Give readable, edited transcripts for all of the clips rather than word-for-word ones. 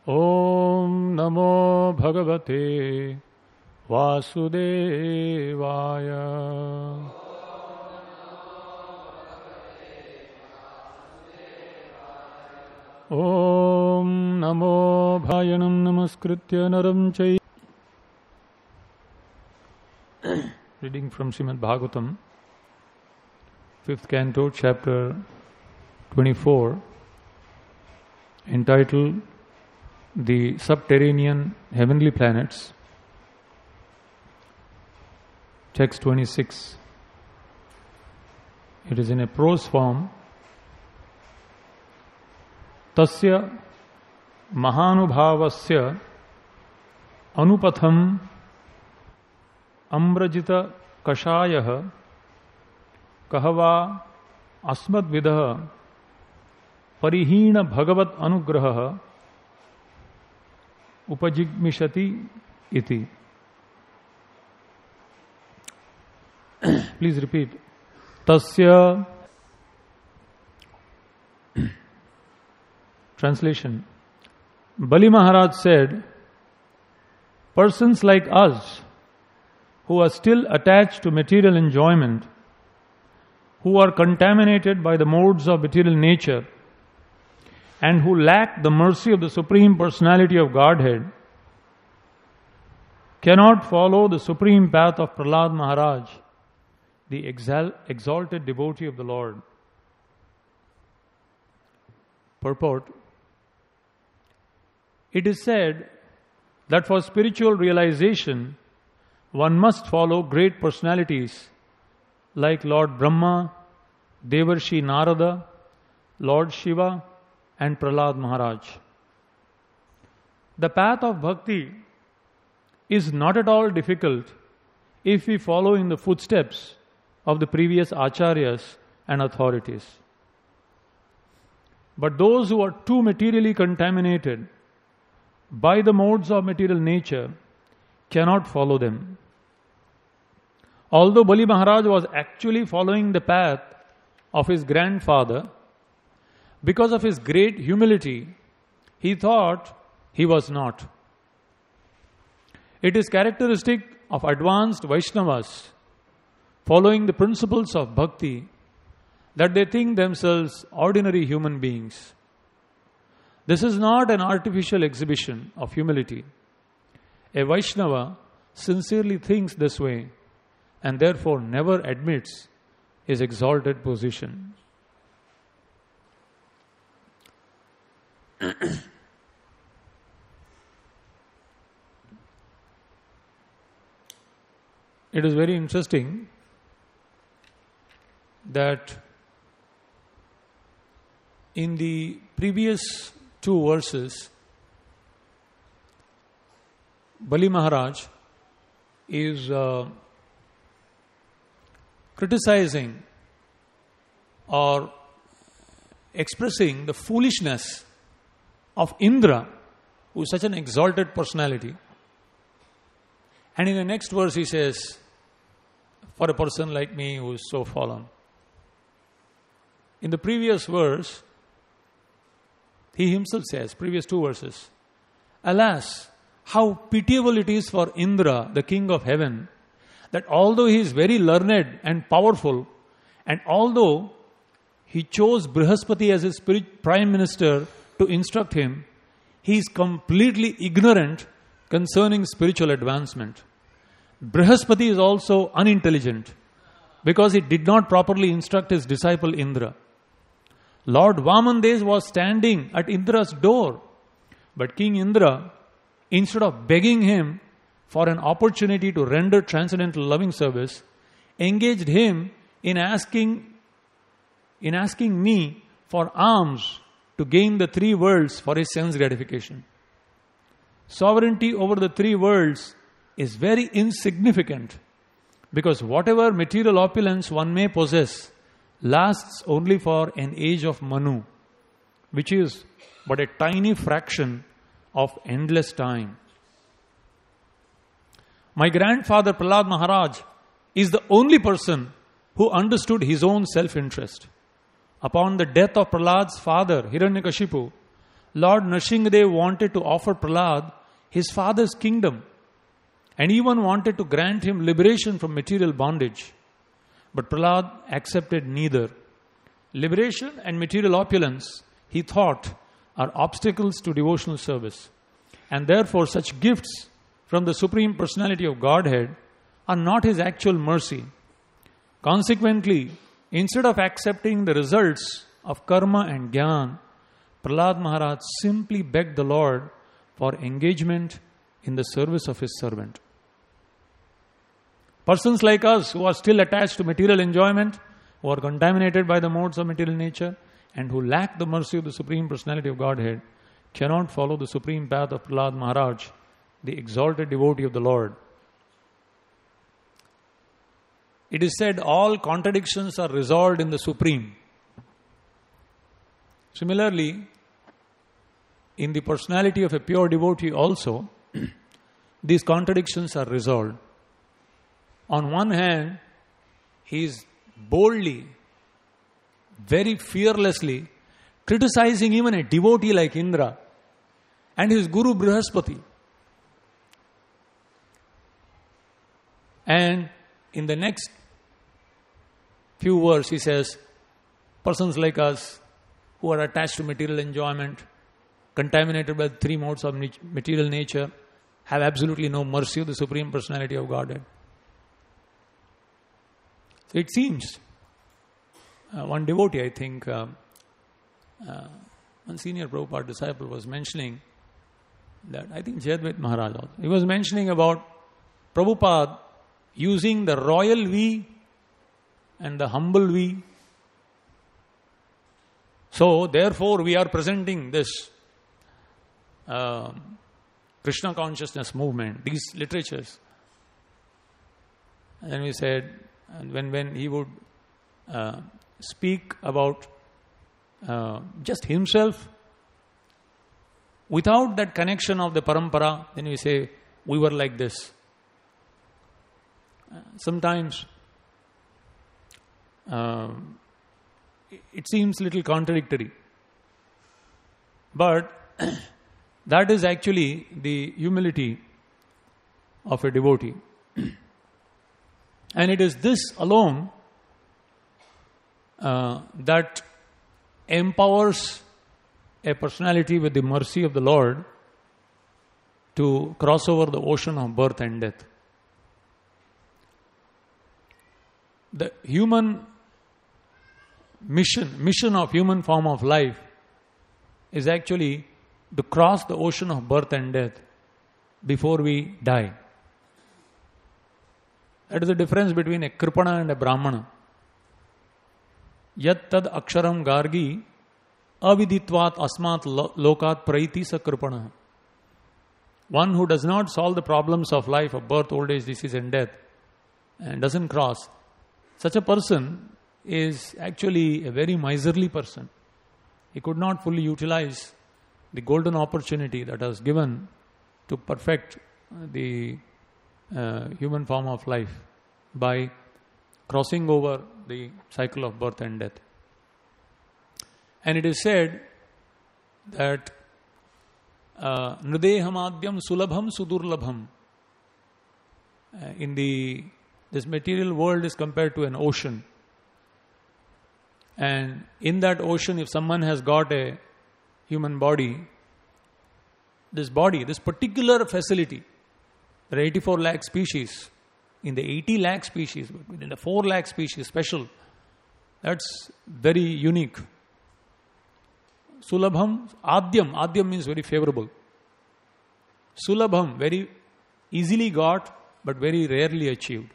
Om Namo Bhagavate Vasudevaya. Om Namo Bhayanam Namaskritya Naram Chai. Reading from Srimad Bhagavatam, 5th Canto, Chapter 24, entitled The Subterranean Heavenly Planets. Text 26. It is in a prose form. Tasya mahanubhavasya anupatham amrajita kashayah kahava asmadvidah parihina bhagavat anugrahah upajigmishati iti. Please repeat. Tasya. Translation. Bali Maharaj said, persons like us who are still attached to material enjoyment, who are contaminated by the modes of material nature, and who lack the mercy of the Supreme Personality of Godhead, cannot follow the supreme path of Prahlad Maharaj, the exalted devotee of the Lord. Purport. It is said that for spiritual realization, one must follow great personalities like Lord Brahma, Devarshi Narada, Lord Shiva, and Prahlad Maharaj. The path of bhakti is not at all difficult if we follow in the footsteps of the previous acharyas and authorities. But those who are too materially contaminated by the modes of material nature cannot follow them. Although Bali Maharaj was actually following the path of his grandfather, because of his great humility, he thought he was not. It is characteristic of advanced Vaishnavas following the principles of bhakti that they think themselves ordinary human beings. This is not an artificial exhibition of humility. A Vaishnava sincerely thinks this way and therefore never admits his exalted position. It is very interesting that in the previous two verses, Bali Maharaj is criticizing or expressing the foolishness of Indra, who is such an exalted personality. And in the next verse he says, for a person like me who is so fallen. In the previous verse, he himself says, previous two verses, alas, how pitiable it is for Indra, the king of heaven, that although he is very learned and powerful, and although he chose Brihaspati as his prime minister to instruct him, he is completely ignorant concerning spiritual advancement. Brihaspati is also unintelligent because he did not properly instruct his disciple Indra. Lord Vamandev was standing at Indra's door, but King Indra, instead of begging him for an opportunity to render transcendental loving service, engaged him in asking me for alms to gain the three worlds for his sense gratification. Sovereignty over the three worlds is very insignificant because whatever material opulence one may possess lasts only for an age of Manu, which is but a tiny fraction of endless time. My grandfather Prahlad Maharaj is the only person who understood his own self-interest. Upon the death of Prahlad's father, Hiranyakashipu, Lord Nrsimhadev wanted to offer Prahlad his father's kingdom and even wanted to grant him liberation from material bondage. But Prahlad accepted neither. Liberation and material opulence, he thought, are obstacles to devotional service. And therefore, such gifts from the Supreme Personality of Godhead are not his actual mercy. Consequently, instead of accepting the results of karma and jnana, Prahlad Maharaj simply begged the Lord for engagement in the service of his servant. Persons like us who are still attached to material enjoyment, who are contaminated by the modes of material nature, and who lack the mercy of the Supreme Personality of Godhead, cannot follow the supreme path of Prahlad Maharaj, the exalted devotee of the Lord. It is said all contradictions are resolved in the Supreme. Similarly, in the personality of a pure devotee also, these contradictions are resolved. On one hand, he is boldly, very fearlessly criticizing even a devotee like Indra and his Guru Brihaspati. And in the next few words he says, persons like us who are attached to material enjoyment, contaminated by the three modes of material nature, have absolutely no mercy of the Supreme Personality of Godhead. So it seems, one devotee, I think, one senior Prabhupada disciple was mentioning that, I think Jayadvaita Maharaj also, he was mentioning about Prabhupada using the royal we and the humble we. So, therefore, we are presenting this Krishna consciousness movement, these literatures. And then we said, when he would speak about just himself, without that connection of the parampara, then we say, we were like this. Sometimes it seems a little contradictory. But that is actually the humility of a devotee. And it is this alone that empowers a personality with the mercy of the Lord to cross over the ocean of birth and death. The human mission of human form of life is actually to cross the ocean of birth and death before we die. That is the difference between a Kripana and a Brahmana. Yat tad aksharam gargi aviditvat asmat lokat praiti sa Kripana. One who does not solve the problems of life of birth, old age, disease and death and doesn't cross, such a person is actually a very miserly person. He could not fully utilize the golden opportunity that was given to perfect the human form of life by crossing over the cycle of birth and death. And it is said that Nridehamadyam sulabham sudurlabham. This material world is compared to an ocean. And in that ocean, if someone has got a human body, this particular facility, there are 84 lakh species. In the 80 lakh species, but in the 4 lakh species special, that's very unique. Sulabham, Adyam means very favorable. Sulabham, very easily got, but very rarely achieved.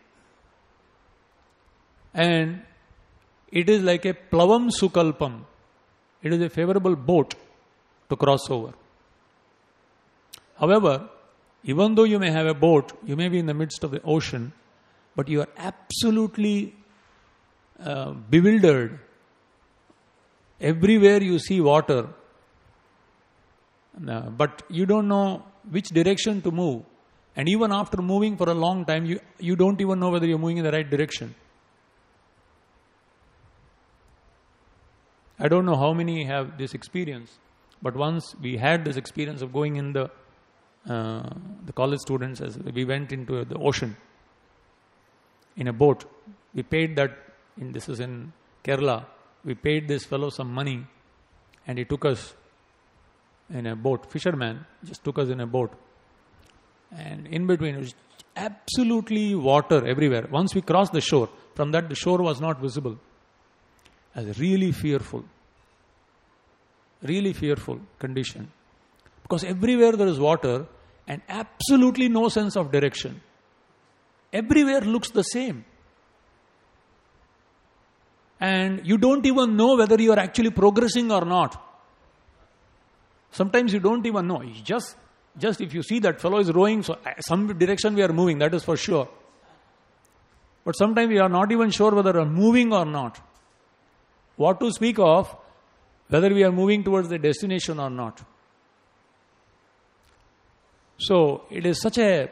And it is like a plavam sukalpam. It is a favorable boat to cross over. However, even though you may have a boat, you may be in the midst of the ocean, but you are absolutely bewildered. Everywhere you see water, but you don't know which direction to move. And even after moving for a long time, you don't even know whether you're moving in the right direction. I don't know how many have this experience. But once we had this experience of going in the college students, as we went into the ocean in a boat. We paid that, this is in Kerala, we paid this fellow some money and he took us in a boat. Fisherman just took us in a boat. And in between, it was absolutely water everywhere. Once we crossed the shore, from that the shore was not visible. It was really fearful condition. Because everywhere there is water and absolutely no sense of direction. Everywhere looks the same. And you don't even know whether you are actually progressing or not. Sometimes you don't even know. Just if you see that fellow is rowing, so some direction we are moving, that is for sure. But sometimes we are not even sure whether we are moving or not. What to speak of whether we are moving towards the destination or not. So it is such a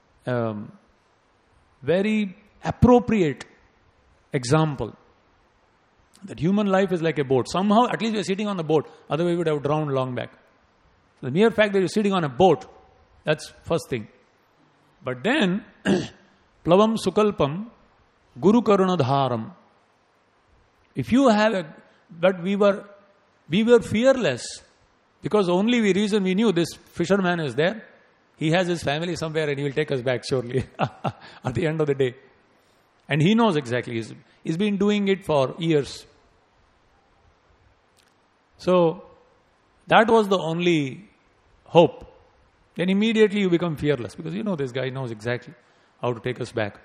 very appropriate example that human life is like a boat. Somehow, at least we are sitting on the boat. Otherwise, we would have drowned long back. The mere fact that you're sitting on a boat, that's first thing. But then, plavam sukalpam guru karunadharam. If you have but we were fearless because only reason we knew this fisherman is there. He has his family somewhere and he will take us back surely at the end of the day. And he knows exactly. He's been doing it for years. So, that was the only hope. Then immediately you become fearless because this guy knows exactly how to take us back.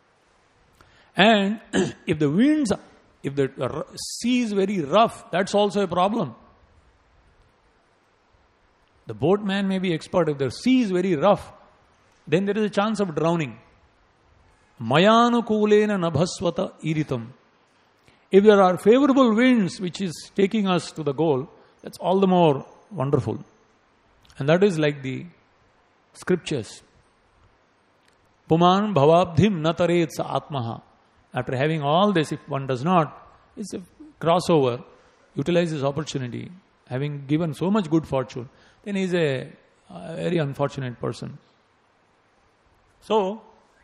And if the sea is very rough, that's also a problem. The boatman may be expert. If the sea is very rough, then there is a chance of drowning. Mayanukulena nabhasvata iritam. If there are favorable winds which is taking us to the goal, that's all the more wonderful. And that is like the scriptures. Puman bhavabdhim nataretsa atmaha. After having all this, if one does not, it's a crossover, utilize this opportunity, having given so much good fortune, then he is a very unfortunate person. So,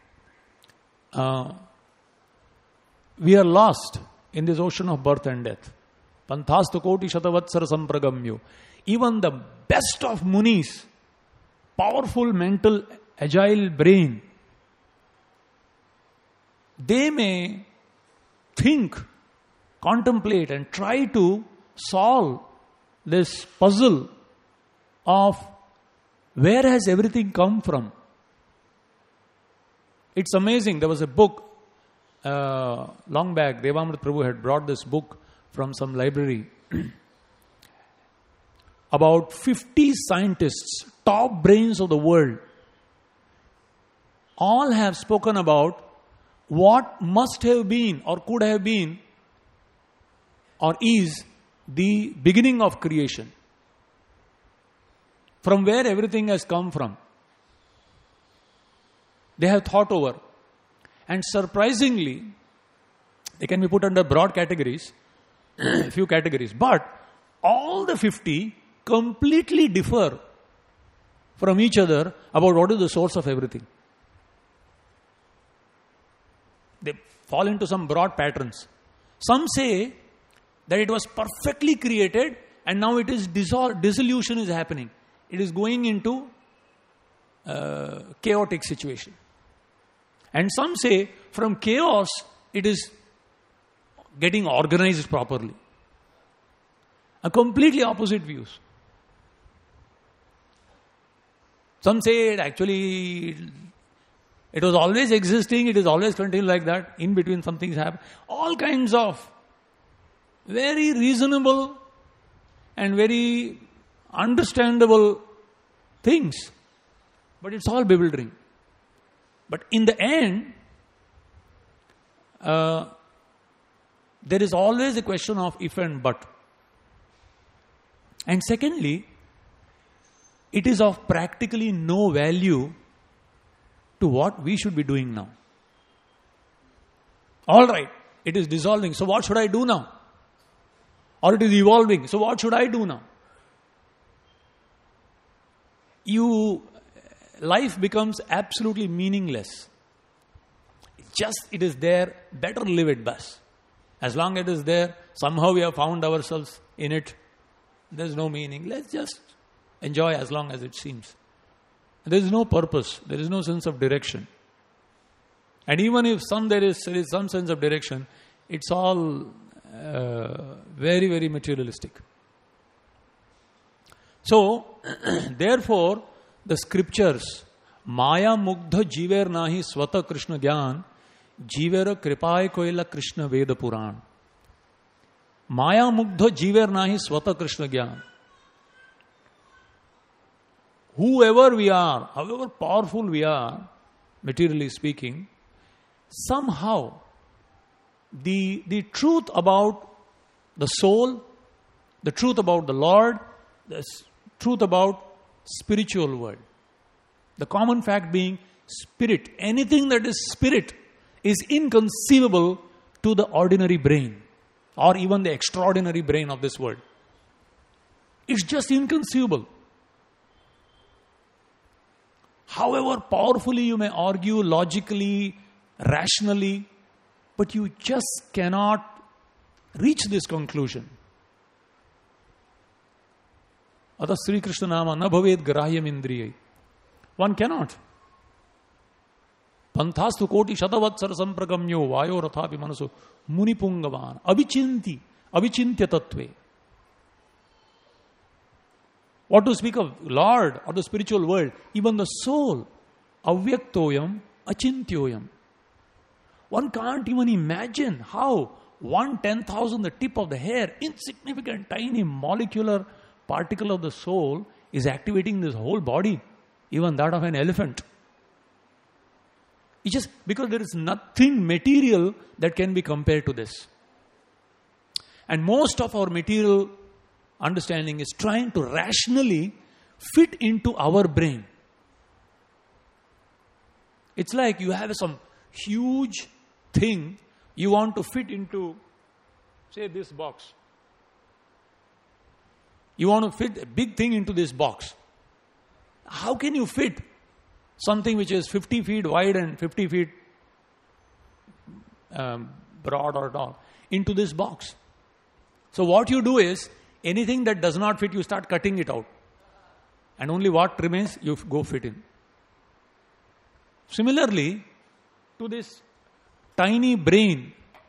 we are lost in this ocean of birth and death. Panthastu koti shatavatsara sampragamyo. Even the best of munis, powerful mental, agile brain, they may think, contemplate and try to solve this puzzle of where has everything come from. It's amazing. There was a book long back. Devamrit Prabhu had brought this book from some library. About 50 scientists, top brains of the world, all have spoken about what must have been or could have been or is the beginning of creation. From where everything has come from. They have thought over. And surprisingly, they can be put under broad categories, few categories. But all the 50 completely differ from each other about what is the source of everything. They fall into some broad patterns. Some say that it was perfectly created and now it is dissolution is happening. It is going into chaotic situation. And some say from chaos it is getting organized properly. A completely opposite views. Some say it was always existing, it is always continuing like that. In between some things happen. All kinds of very reasonable and very understandable things. But it's all bewildering. But in the end, there is always a question of if and but. And secondly, it is of practically no value to what we should be doing now. All right, it is dissolving, so what should I do now? Or it is evolving, so what should I do now? life becomes absolutely meaningless. It is there, better live it best. As long as it is there, somehow we have found ourselves in it. There's no meaning. Let's just enjoy as long as it seems. There is no purpose. There is no sense of direction. And even if there is some sense of direction, it's all very, very materialistic. So, therefore, the scriptures, Maya Mugdha Jiver Nahi Swata Krishna Gyan, Jivera Kripaay Koila Krishna Veda Puran. Maya Mugdha Jiver Nahi Swata Krishna Gyan. Whoever we are, however powerful we are, materially speaking, somehow the truth about the soul, the truth about the Lord, the truth about spiritual world. The common fact being spirit. Anything that is spirit is inconceivable to the ordinary brain or even the extraordinary brain of this world. It's just inconceivable. However powerfully you may argue, logically, rationally, but you just cannot reach this conclusion. Atas Sri Krishna Nama na bhaved grahyam indriyai. One cannot. Panthastu koti shatavatsara sampragamyo vayo rathapi manaso munipungavan avichintya tattve. What to speak of Lord or the spiritual world, even the soul, avyaktoyam achintyoyam. One can't even imagine how 1/10,000, the tip of the hair, insignificant, tiny molecular particle of the soul is activating this whole body, even that of an elephant. It's just because there is nothing material that can be compared to this. And most of our material understanding is trying to rationally fit into our brain. It's like you have some huge thing you want to fit into, say, this box. You want to fit a big thing into this box. How can you fit something which is 50 feet wide and 50 feet broad or tall into this box? So what you do is, anything that does not fit, you start cutting it out. And only what remains, you go fit in. Similarly, to this tiny brain,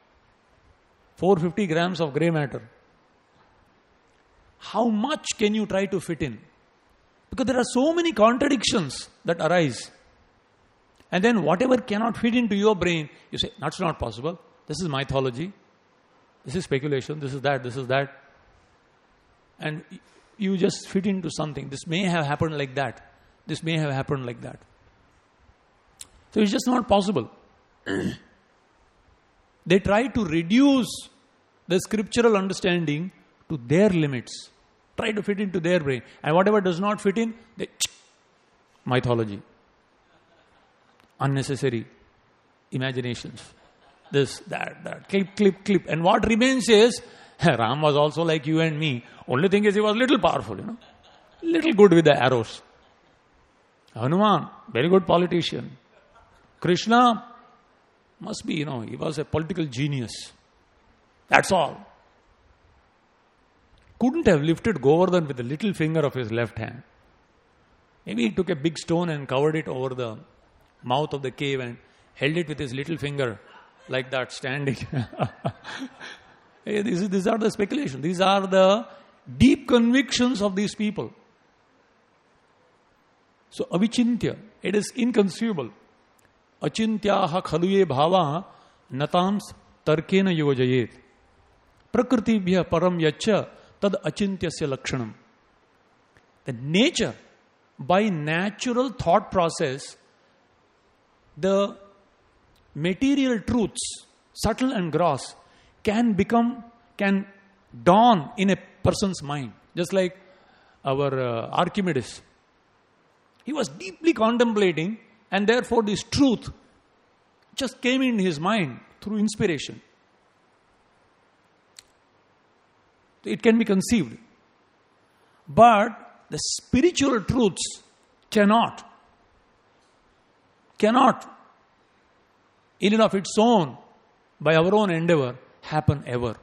450 grams of grey matter, how much can you try to fit in? Because there are so many contradictions that arise. And then whatever cannot fit into your brain, you say, that's not possible. This is mythology. This is speculation. This is that. This is that. And you just fit into something. This may have happened like that. This may have happened like that. So it's just not possible. They try to reduce the scriptural understanding to their limits. Try to fit into their brain. And whatever does not fit in, they mythology. Unnecessary imaginations. This, that. Clip. And what remains is, Ram was also like you and me. Only thing is he was little powerful, Little good with the arrows. Hanuman, very good politician. Krishna must be, he was a political genius. That's all. Couldn't have lifted Govardhan with the little finger of his left hand. Maybe he took a big stone and covered it over the mouth of the cave and held it with his little finger like that, standing. These are the speculations. These are the deep convictions of these people. So, avichintya, it is inconceivable. Achintyaha khaluye bhava natams tarkena yojayet. Prakritibhya param yacha tad achintyasya lakshanam. The nature, by natural thought process, the material truths, subtle and gross, can dawn in a person's mind. Just like our Archimedes. He was deeply contemplating, and therefore this truth just came in his mind through inspiration. It can be conceived. But the spiritual truths cannot, in and of its own, by our own endeavor, happen ever.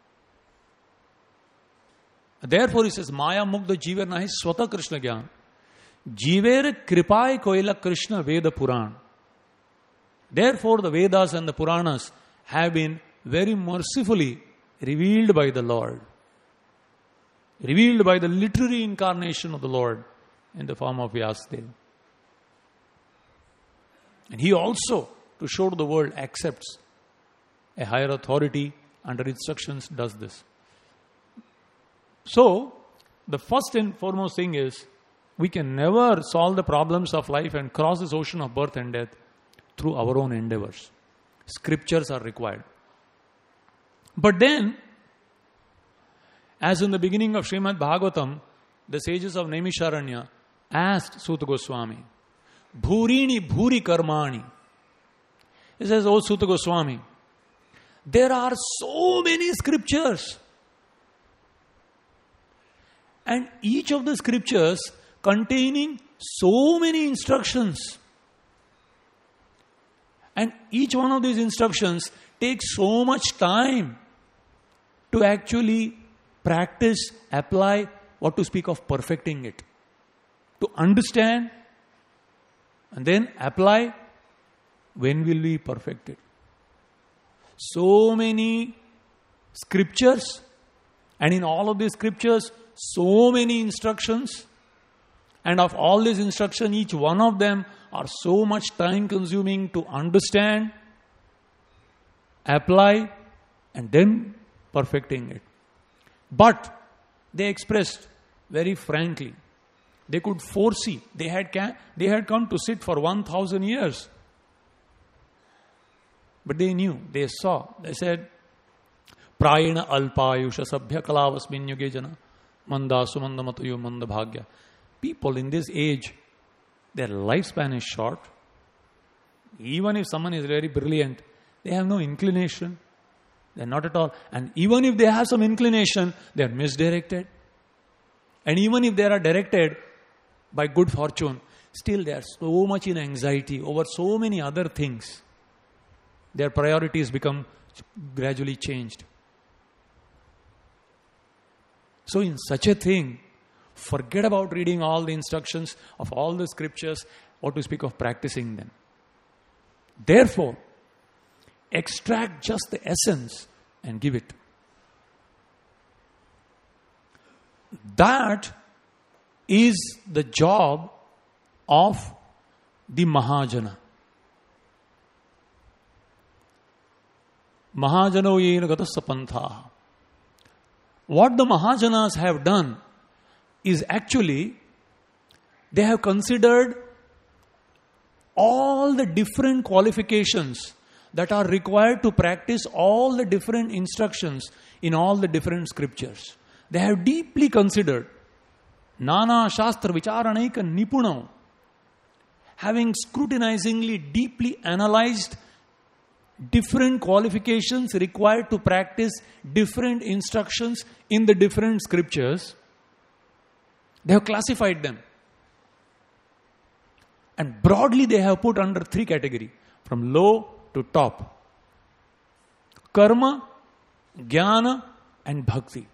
Therefore, he says, Maya Mugdha Jiver Nahi Swata Krishna Gyan. Jiver Kripai Koila Krishna Veda Puran. Therefore, the Vedas and the Puranas have been very mercifully revealed by the Lord. Revealed by the literary incarnation of the Lord in the form of Vyasadeva. And he also, to show to the world, accepts a higher authority under instructions, does this. So, the first and foremost thing is, we can never solve the problems of life and cross this ocean of birth and death through our own endeavors. Scriptures are required. But then, as in the beginning of Srimad Bhagavatam, the sages of Naimisharanya asked Suta Goswami, Bhurini Bhuri Karmani. He says, Oh Suta Goswami, there are so many scriptures. And each of the scriptures containing so many instructions. And each one of these instructions takes so much time to actually practice, apply, what to speak of perfecting it. To understand and then apply. When will we perfect it? So many scriptures, and in all of these scriptures, so many instructions, and of all these instructions, each one of them are so much time consuming to understand, apply, and then perfecting it. But they expressed very frankly, they could foresee, they had come to sit for 1,000 years. But they knew, they saw, they said, Prayena alpayusha sabhya kalavasmin yuge jana manda sumanda matayo manda bhagya. People in this age, their lifespan is short. Even if someone is very brilliant, they have no inclination. They are not at all. And even if they have some inclination, they are misdirected. And even if they are directed by good fortune, still they are so much in anxiety over so many other things. Their priorities become gradually changed. So in such a thing, forget about reading all the instructions of all the scriptures, or to speak of practicing them. Therefore, extract just the essence and give it. That is the job of the Mahajana. Mahajano yena gatassa pantha. What the Mahajanas have done is actually, they have considered all the different qualifications that are required to practice all the different instructions in all the different scriptures. They have deeply considered Nana Shastra Vicharanaika Nipunam, having scrutinizingly deeply analyzed different qualifications required to practice different instructions in the different scriptures. They have classified them. And broadly they have put under three categories, from low to top. Karma, Jnana and Bhakti.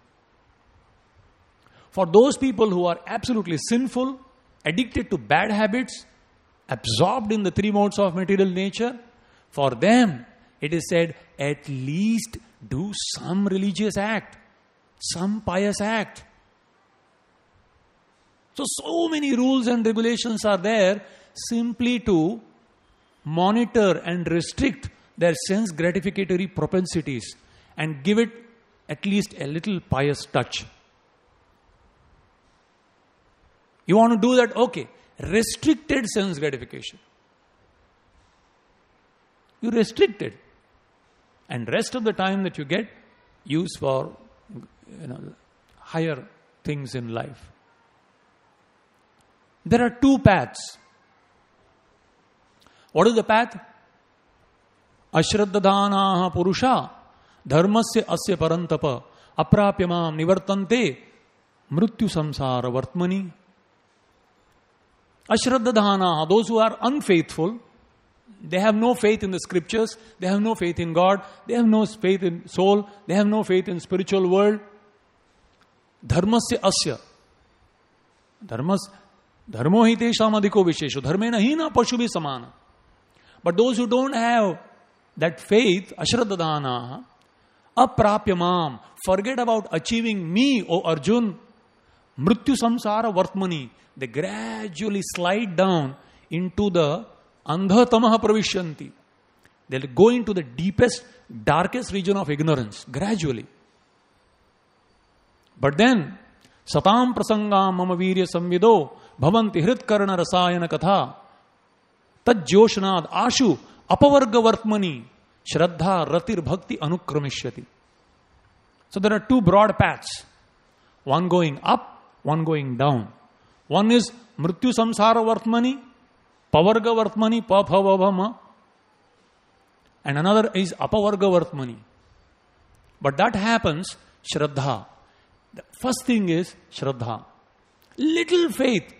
For those people who are absolutely sinful, addicted to bad habits, absorbed in the three modes of material nature, for them it is said, at least do some religious act, some pious act. So many rules and regulations are there simply to monitor and restrict their sense gratificatory propensities and give it at least a little pious touch. You want to do that? Okay. Restricted sense gratification. You restrict it. And rest of the time that you get, use for higher things in life. There are two paths. What is the path? Ashraddhadhanaha purusha dharmasya asya parantapa aprapyamam nivartante mrityu samsara vartmani. Ashraddhadhana, those who are unfaithful, they have no faith in the scriptures, they have no faith in God, they have no faith in soul, they have no faith in spiritual world. Dharmasya asya. Dharmo hi tesham adhiko vishesho. Dharmena hina pashubi samana. But those who don't have that faith, ashraddhadhana, aprapyamam, forget about achieving me, O Arjun. Mrityu samsara vartmani. They gradually slide down into the andhatamaha pravishyanti. They'll go into the deepest, darkest region of ignorance, gradually. But then, satam prasangam mama virya samvido bhavanti hritkarna rasayana katha tajjoshnad ashu apavarga vartmani shraddha ratir bhakti anukramishyati. So there are two broad paths. One going up, one going down. One is mrityu samsara vartmani, pavarga vartmani, paphavavama. And another is apavarga vartmani. But that happens, shraddha. The first thing is shraddha. Little faith.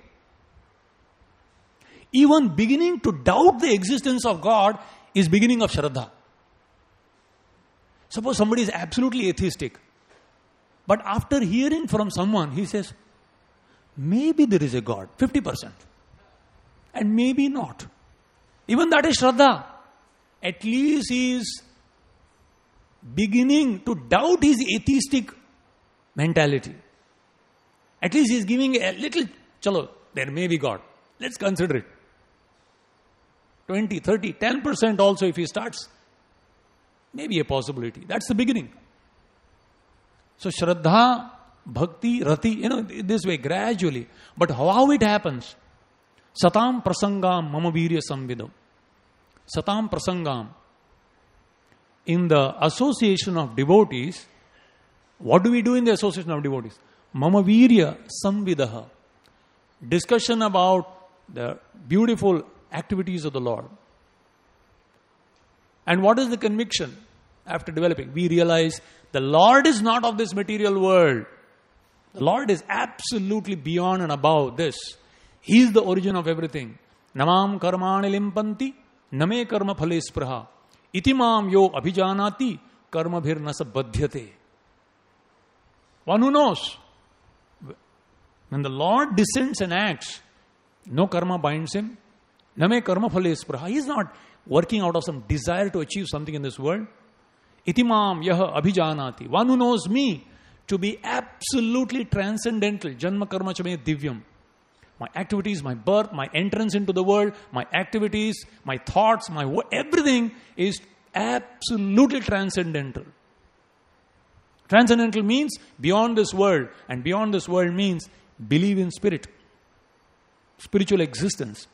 Even beginning to doubt the existence of God is beginning of shraddha. Suppose somebody is absolutely atheistic. But after hearing from someone, he says, maybe there is a God, 50%. And maybe not. Even that is shraddha. At least he is beginning to doubt his atheistic mentality. At least he is giving a little, chalo, there may be God. Let's consider it. 20, 30, 10% also if he starts, maybe a possibility. That's the beginning. So shraddha, bhakti, rati, this way gradually. But how it happens? Satam prasangam mama virya samvidam. Satam prasangam. In the association of devotees, what do we do in the association of devotees? Mama virya samvidaha. Discussion about the beautiful activities of the Lord. And what is the conviction after developing? We realize the Lord is not of this material world. The Lord is absolutely beyond and above this. He is the origin of everything. Namam karmani limpanti, name karma phale spraha. Itimam yo abhijanati, karma bhir nasa badhyate. One who knows. When the Lord descends and acts, no karma binds him. Name karma phale spraha. He is not working out of some desire to achieve something in this world. Itimam yaha abhijanati. One who knows me to be absolutely transcendental. Janma karma chame divyam. My activities, my birth, my entrance into the world, my activities, my thoughts, everything is absolutely transcendental. Transcendental means beyond this world. And beyond this world means believe in spirit. Spiritual existence.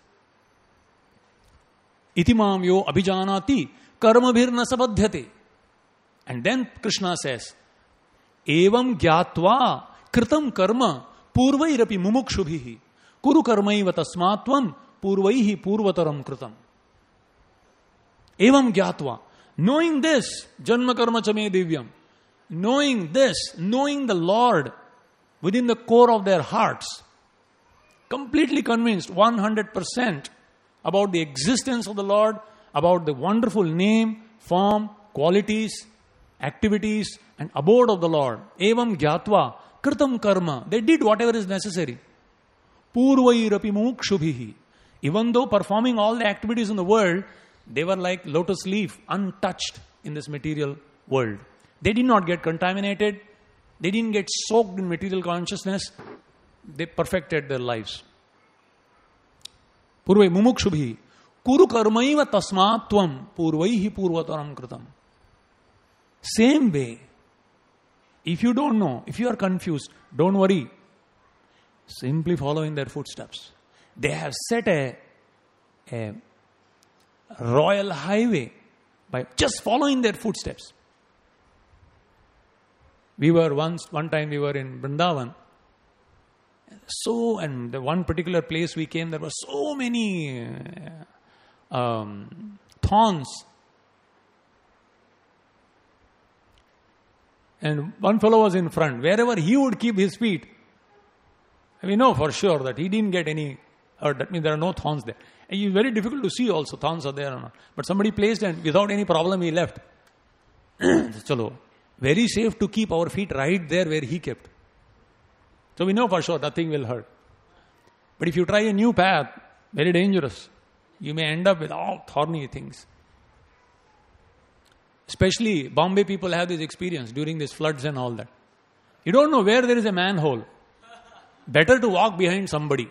Itimam yo abhijanati karmabhir nasabadhyate. And then Krishna says, Evam gyatva kritam karma purvairapi mumukshubhihi kuru karmaiva tasmatvam purvaihi purvataram kritam. Evam gyatva. Knowing this, janma karma chame divyam. Knowing this, knowing the Lord within the core of their hearts, completely convinced, 100% about the existence of the Lord, about the wonderful name, form, qualities, activities and abode of the Lord. Evam gyatva kritam karma. They did whatever is necessary. Purvairapi mumukshubhihi. Even though performing all the activities in the world, they were like lotus leaf, untouched in this material world. They did not get contaminated. They didn't get soaked in material consciousness. They perfected their lives. Purvai mumukshubhi. Kuru karmaiva tasmatvam purvaihi purvataram kritam. Same way, if you don't know, if you are confused, don't worry. Simply follow in their footsteps. They have set a royal highway by just following their footsteps. We were one time we were in Vrindavan. And the one particular place we came, there were so many thorns. And one fellow was in front. Wherever he would keep his feet, we know for sure that he didn't get any Or that means there are no thorns there. And it's very difficult to see also, thorns are there or not. But somebody placed and without any problem he left. Chalo. Very safe to keep our feet right there where he kept. So we know for sure nothing will hurt. But if you try a new path, very dangerous. You may end up with all thorny things. Especially Bombay people have this experience during these floods and all that. You don't know where there is a manhole. Better to walk behind somebody.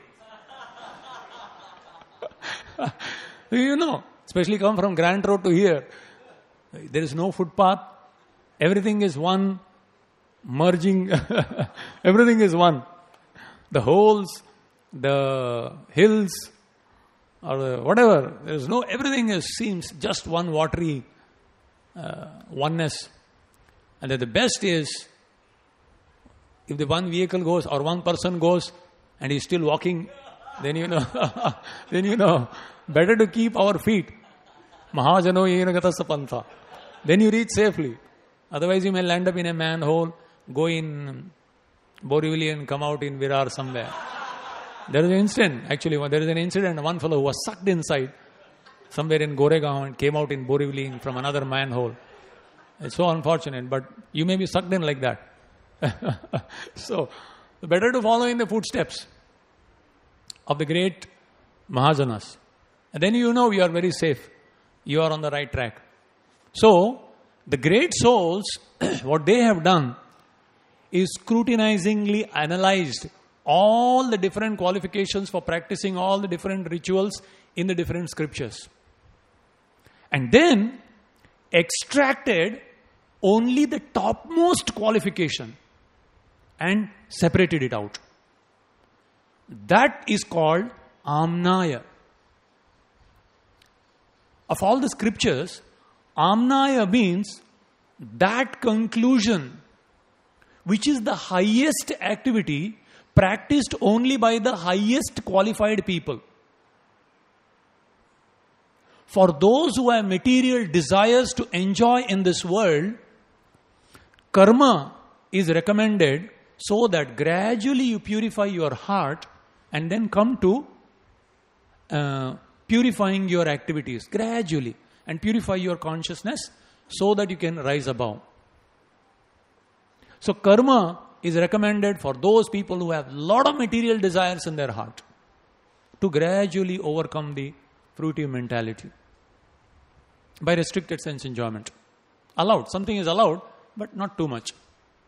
You know, especially come from Grant Road to here. There is no footpath. Everything is one. Merging. Everything is one. The holes, the hills, or whatever. There is no, everything seems just one watery oneness. And that the best is, if the one vehicle goes or one person goes and he's still walking, then you know, better to keep our feet. Mahajano yena gatasa pantha. Then you reach safely. Otherwise you may land up in a manhole, go in Borivali and come out in Virar somewhere. There is an incident, one fellow who was sucked inside somewhere in Goregaon and came out in Borivali from another manhole. It's so unfortunate, but you may be sucked in like that. So, better to follow in the footsteps of the great Mahajanas. And then you know you are very safe. You are on the right track. So, the great souls, what they have done is scrutinizingly analyzed all the different qualifications for practicing all the different rituals in the different scriptures. And then extracted only the topmost qualification and separated it out. That is called Amnaya. Of all the scriptures, Amnaya means that conclusion which is the highest activity practiced only by the highest qualified people. For those who have material desires to enjoy in this world, karma is recommended so that gradually you purify your heart and then come to purifying your activities gradually and purify your consciousness so that you can rise above. So karma is recommended for those people who have a lot of material desires in their heart to gradually overcome the fruitive mentality by restricted sense enjoyment. Allowed. Something is allowed, but not too much.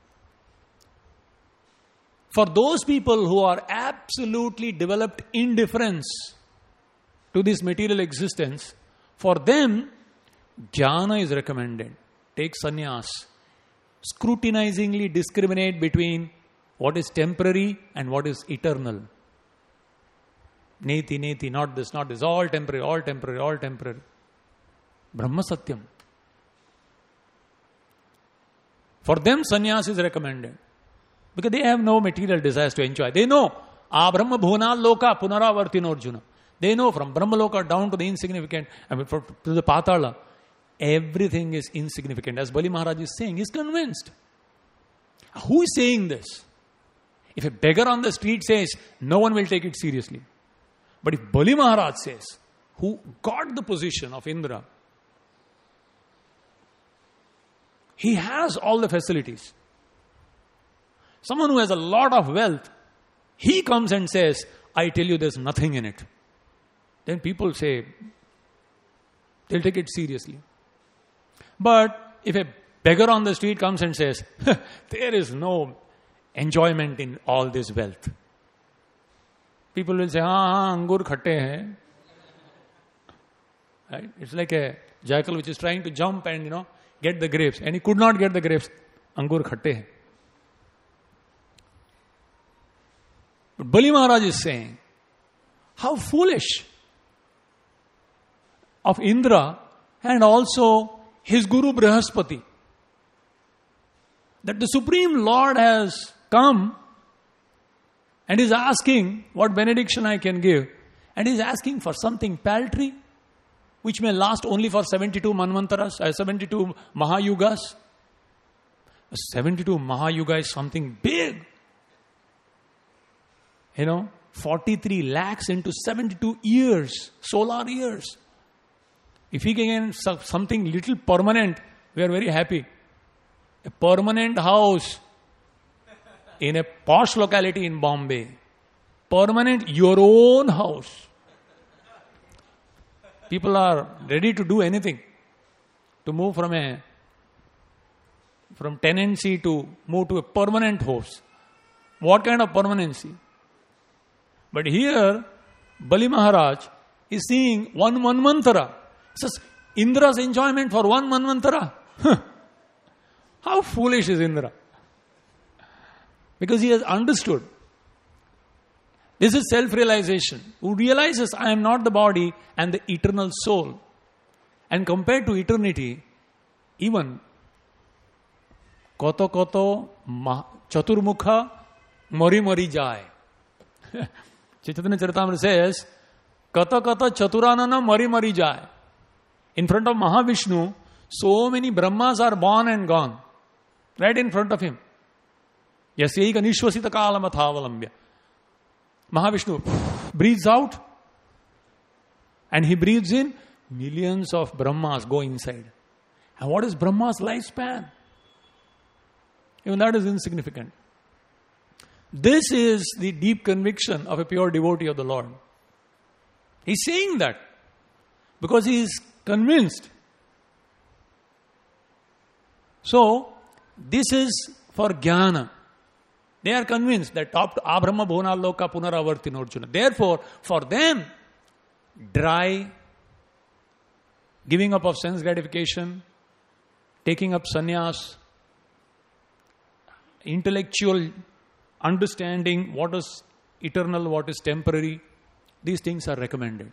For those people who are absolutely developed indifference to this material existence, for them, jnana is recommended. Take sannyas. Scrutinizingly discriminate between what is temporary and what is eternal. Neti, not this, all temporary. Brahma Satyam. For them, sannyas is recommended. Because they have no material desires to enjoy. They know, Brahma Bhunal Loka Punaravartino Arjuna. They know from Brahma Loka down to the insignificant, to the Patala, everything is insignificant. As Bali Maharaj is saying, he's convinced. Who is saying this? If a beggar on the street says, no one will take it seriously. But if Bali Maharaj says, who got the position of Indra, he has all the facilities. Someone who has a lot of wealth, he comes and says, I tell you there's nothing in it. Then people say, they'll take it seriously. But if a beggar on the street comes and says, there is no enjoyment in all this wealth, people will say, angur khatte hai. Right? It's like a jackal which is trying to jump and get the grapes, and he could not get the grapes. Angur khatte hai. But Bali Maharaj is saying, how foolish of Indra and also his Guru Brihaspati, that the Supreme Lord has come and is asking what benediction I can give, and is asking for something paltry which may last only for 72 Manvantaras, 72 Mahayugas. 72 Mahayuga is something big. 43 lakhs into 72 years, solar years. If we can get something little permanent, we are very happy. A permanent house in a posh locality in Bombay. Permanent, your own house. People are ready to do anything to move from tenancy to move to a permanent house. What kind of permanency? But here, Bali Maharaj is seeing one manvantara. He says, Indra's enjoyment for one manvantara. How foolish is Indra? Because he has understood. This is self-realization. Who realizes I am not the body and the eternal soul. And compared to eternity, even koto chaturmukha mari jai. Chaitanya Charitamrita says, kata chaturanana mari jai. In front of Mahavishnu, so many Brahmas are born and gone. Right in front of him. Yasyaika nishvasita kalamathavalambya. Mahavishnu breathes out and he breathes in. Millions of Brahmas go inside. And what is Brahma's lifespan? Even that is insignificant. This is the deep conviction of a pure devotee of the Lord. He's saying that because he is convinced. So, this is for jnana. They are convinced that top to Abrahma Bhuna Loka Punaravartin Arjuna. Therefore, for them, dry, giving up of sense gratification, taking up sannyas, intellectual understanding what is eternal, what is temporary, these things are recommended.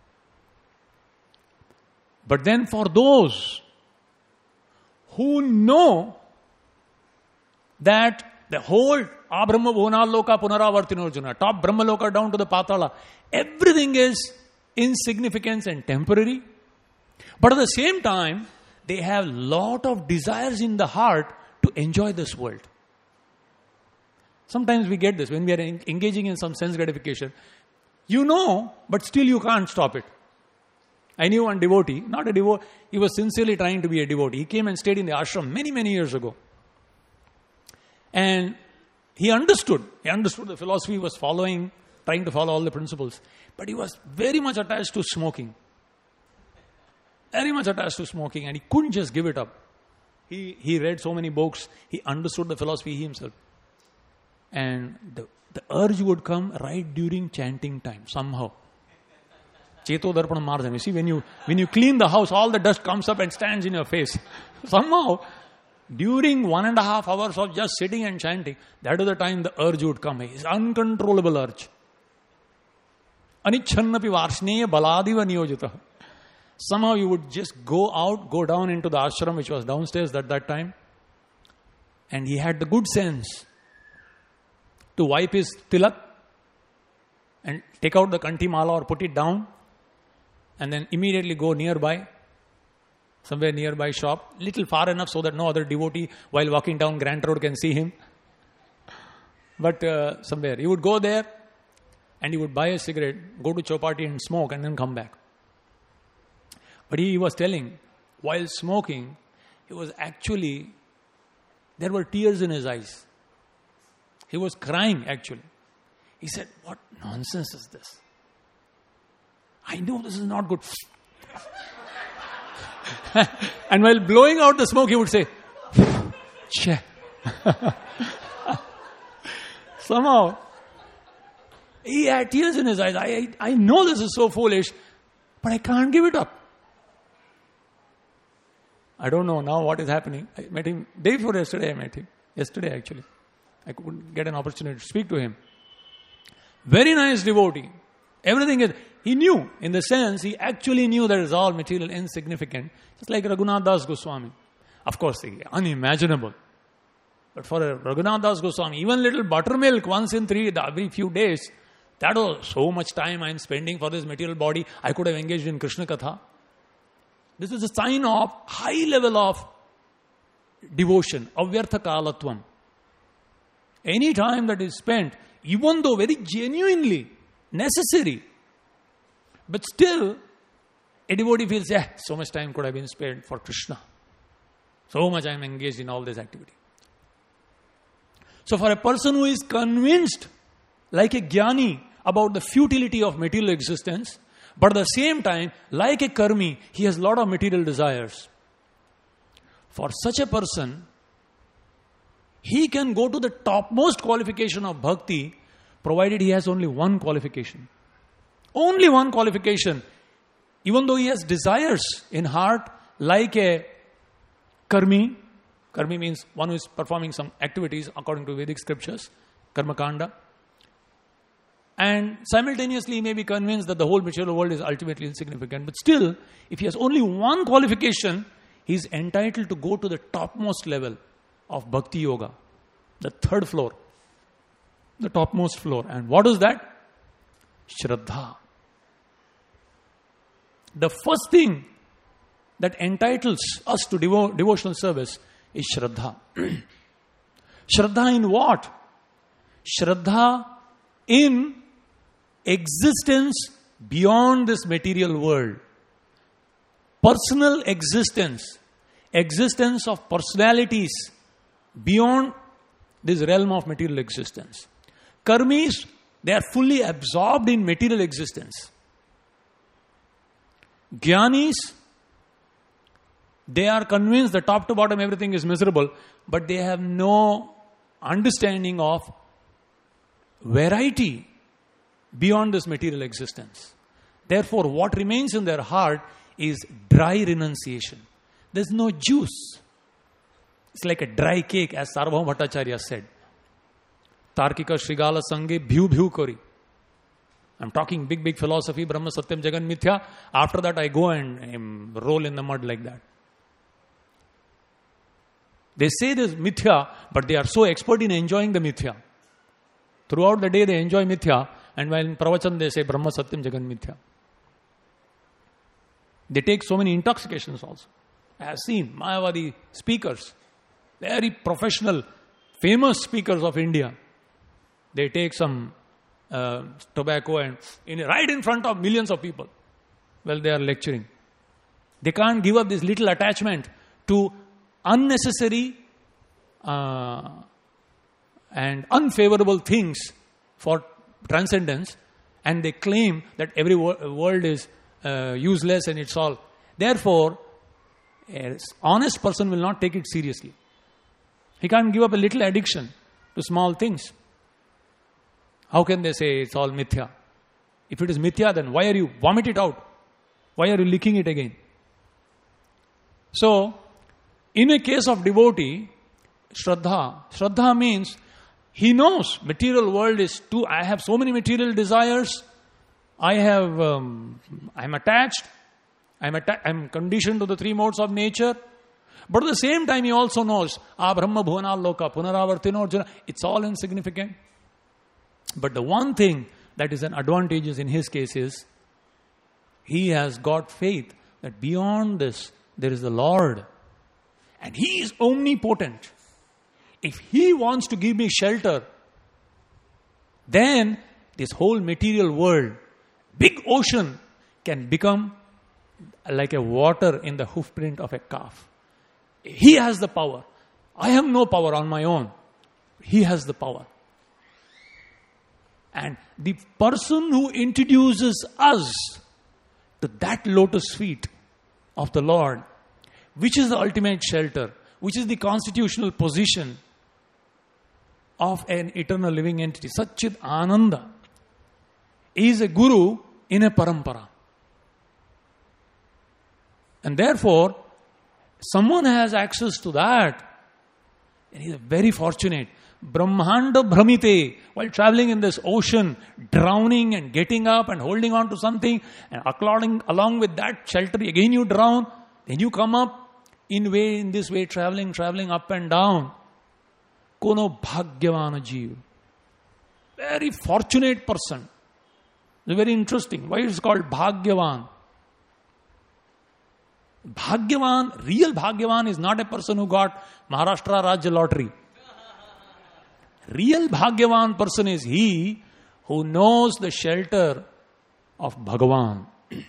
But then for those who know that the whole Abrahma Bhuna Loka Punaravartin Arjuna, top Brahma Loka down to the Patala, everything is insignificant and temporary. But at the same time, they have lot of desires in the heart to enjoy this world. Sometimes we get this when we are engaging in some sense gratification. You know, but still you can't stop it. I knew one devotee, not a devotee, he was sincerely trying to be a devotee. He came and stayed in the ashram many years ago. And he understood the philosophy he was following, trying to follow all the principles. But he was very much attached to smoking. Very much attached to smoking, and he couldn't just give it up. He read so many books, he understood the philosophy himself. And the urge would come right during chanting time, somehow. Cheto darpana mardhan. You see, when you clean the house, all the dust comes up and stands in your face. Somehow, during 1.5 hours of just sitting and chanting, that is the time the urge would come. It's uncontrollable urge. Anichannapi varshneya baladiva niyojita. Somehow you would just go down into the ashram which was downstairs at that time. And he had the good sense to wipe his tilak and take out the kanti mala or put it down and then immediately go nearby, somewhere nearby shop, little far enough so that no other devotee while walking down Grant Road can see him. But somewhere, he would go there and he would buy a cigarette, go to Chowpatty and smoke and then come back. But he was telling, while smoking, there were tears in his eyes. He was crying actually. He said, what nonsense is this? I know this is not good. And while blowing out the smoke, he would say, Che. Somehow, he had tears in his eyes. I know this is so foolish, but I can't give it up. I don't know now what is happening. I met him day before yesterday. I met him. Yesterday actually. I couldn't get an opportunity to speak to him. Very nice devotee. Everything is, he knew, in the sense, he actually knew that it's all material, insignificant. Just like Raghunath Das Goswami. Of course, unimaginable. But for a Raghunath Das Goswami, even little buttermilk once in every few days, that was so much time I'm spending for this material body, I could have engaged in Krishna Katha. This is a sign of high level of devotion, avyartha kalatvam. Any time that is spent even though very genuinely necessary. But still, a devotee feels, so much time could have been spent for Krishna. So much I am engaged in all this activity. So for a person who is convinced, like a jnani, about the futility of material existence, but at the same time, like a karmi, he has a lot of material desires. For such a person, he can go to the topmost qualification of bhakti, provided he has only one qualification. Only one qualification. Even though he has desires in heart, like a karmi. Karmi means one who is performing some activities according to Vedic scriptures, karma kanda. And simultaneously he may be convinced that the whole material world is ultimately insignificant. But still, if he has only one qualification, he is entitled to go to the topmost level of bhakti yoga. The third floor. The topmost floor. And what is that? Shraddha. The first thing that entitles us to devotional service is Shraddha. Shraddha in what? Shraddha in existence beyond this material world. Personal existence. Existence of personalities beyond this realm of material existence. Karmis, they are fully absorbed in material existence. Jnanis, they are convinced that top to bottom everything is miserable, but they have no understanding of variety beyond this material existence. Therefore, what remains in their heart is dry renunciation. There's no juice. It's like a dry cake, as Sarvabhauma Bhattacharya said. Tarkika Shrigala Sange Bhyu Bhyu Kori. I'm talking big philosophy, Brahma Satyam Jagan Mithya. After that I go and roll in the mud like that. They say this mithya, but they are so expert in enjoying the mithya. Throughout the day they enjoy mithya, and while in pravachan they say Brahma Satyam Jagan Mithya. They take so many intoxications also. I have seen Mayavadi speakers, very professional, famous speakers of India. They take some tobacco and right in front of millions of people while they are lecturing. They can't give up this little attachment to unnecessary and unfavorable things for transcendence, and they claim that every world is useless and it's all. Therefore, an honest person will not take it seriously. He can't give up a little addiction to small things. How can they say it's all mithya? If it is mithya, then why are you vomit it out? Why are you licking it again? So, in a case of devotee, Shraddha means he knows material world is too. I have so many material desires. I'm attached. I'm conditioned to the three modes of nature. But at the same time, he also knows, Brahma Bhuvana Loka Punaravartino Arjuna, it's all insignificant. But the one thing that is an advantage in his case is, he has got faith that beyond this, there is the Lord. And He is omnipotent. If He wants to give me shelter, then this whole material world, big ocean, can become like a water in the hoofprint of a calf. He has the power. I have no power on my own. He has the power. And the person who introduces us to that lotus feet of the Lord, which is the ultimate shelter, which is the constitutional position of an eternal living entity, Satchit Ananda, is a guru in a parampara. And therefore, someone has access to that, and he is very fortunate. Brahmanda Brahmite, while traveling in this ocean, drowning and getting up and holding on to something, and along with that shelter, again you drown, then you come up in this way, traveling up and down. Kono bhagyavana jeev. Very fortunate person. It's very interesting. Why it's called bhagyavan? Real bhagyavan is not a person who got Maharashtra Rajya lottery. Real Bhagyavan person is he who knows the shelter of Bhagavan.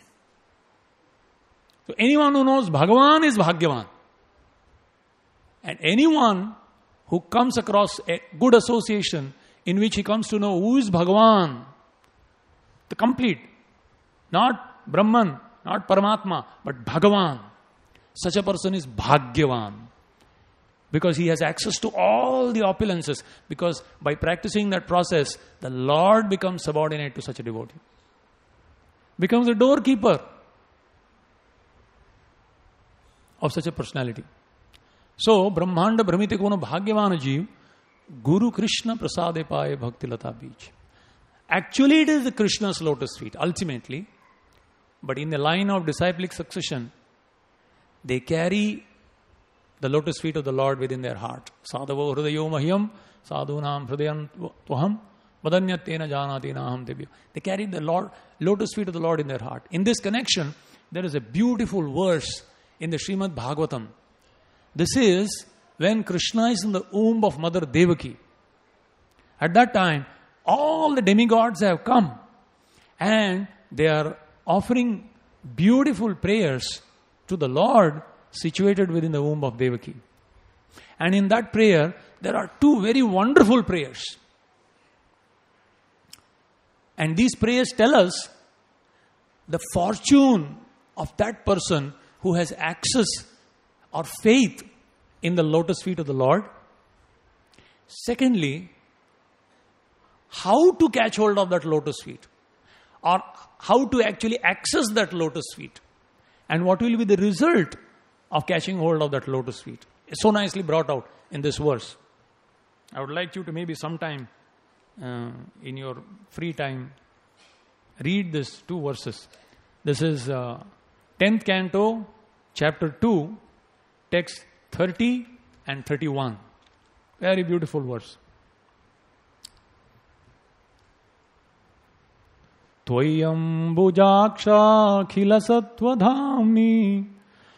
So anyone who knows Bhagavan is Bhagyavan. And anyone who comes across a good association in which he comes to know who is Bhagavan, the complete, not Brahman, not Paramatma, but Bhagavan. Such a person is Bhagyavan. Because he has access to all the opulences. Because by practicing that process, the Lord becomes subordinate to such a devotee. Becomes the doorkeeper of such a personality. So, Brahmanda Brahmite Kono Bhagyavana Jeev, Guru Krishna Prasade Paye Bhakti Lata Beach. Actually, it is the Krishna's lotus feet, ultimately. But in the line of disciplic succession, they carry the lotus feet of the Lord within their heart. Sadhavo hrudayo mahyam, sadhunam hrudayan tvaham, vadanyatena janatina aham tebhyo. They carry the lotus feet of the Lord in their heart. In this connection, there is a beautiful verse in the Srimad Bhagavatam. This is when Krishna is in the womb of Mother Devaki. At that time, all the demigods have come and they are offering beautiful prayers to the Lord situated within the womb of Devaki. And in that prayer, there are two very wonderful prayers. And these prayers tell us the fortune of that person who has access or faith in the lotus feet of the Lord. Secondly, how to catch hold of that lotus feet, or how to actually access that lotus feet, and what will be the result of catching hold of that lotus feet. It's so nicely brought out in this verse. I would like you to maybe sometime in your free time read these two verses. This is 10th canto, chapter 2, text 30 and 31. Very beautiful verse. Tvayambujakshakhila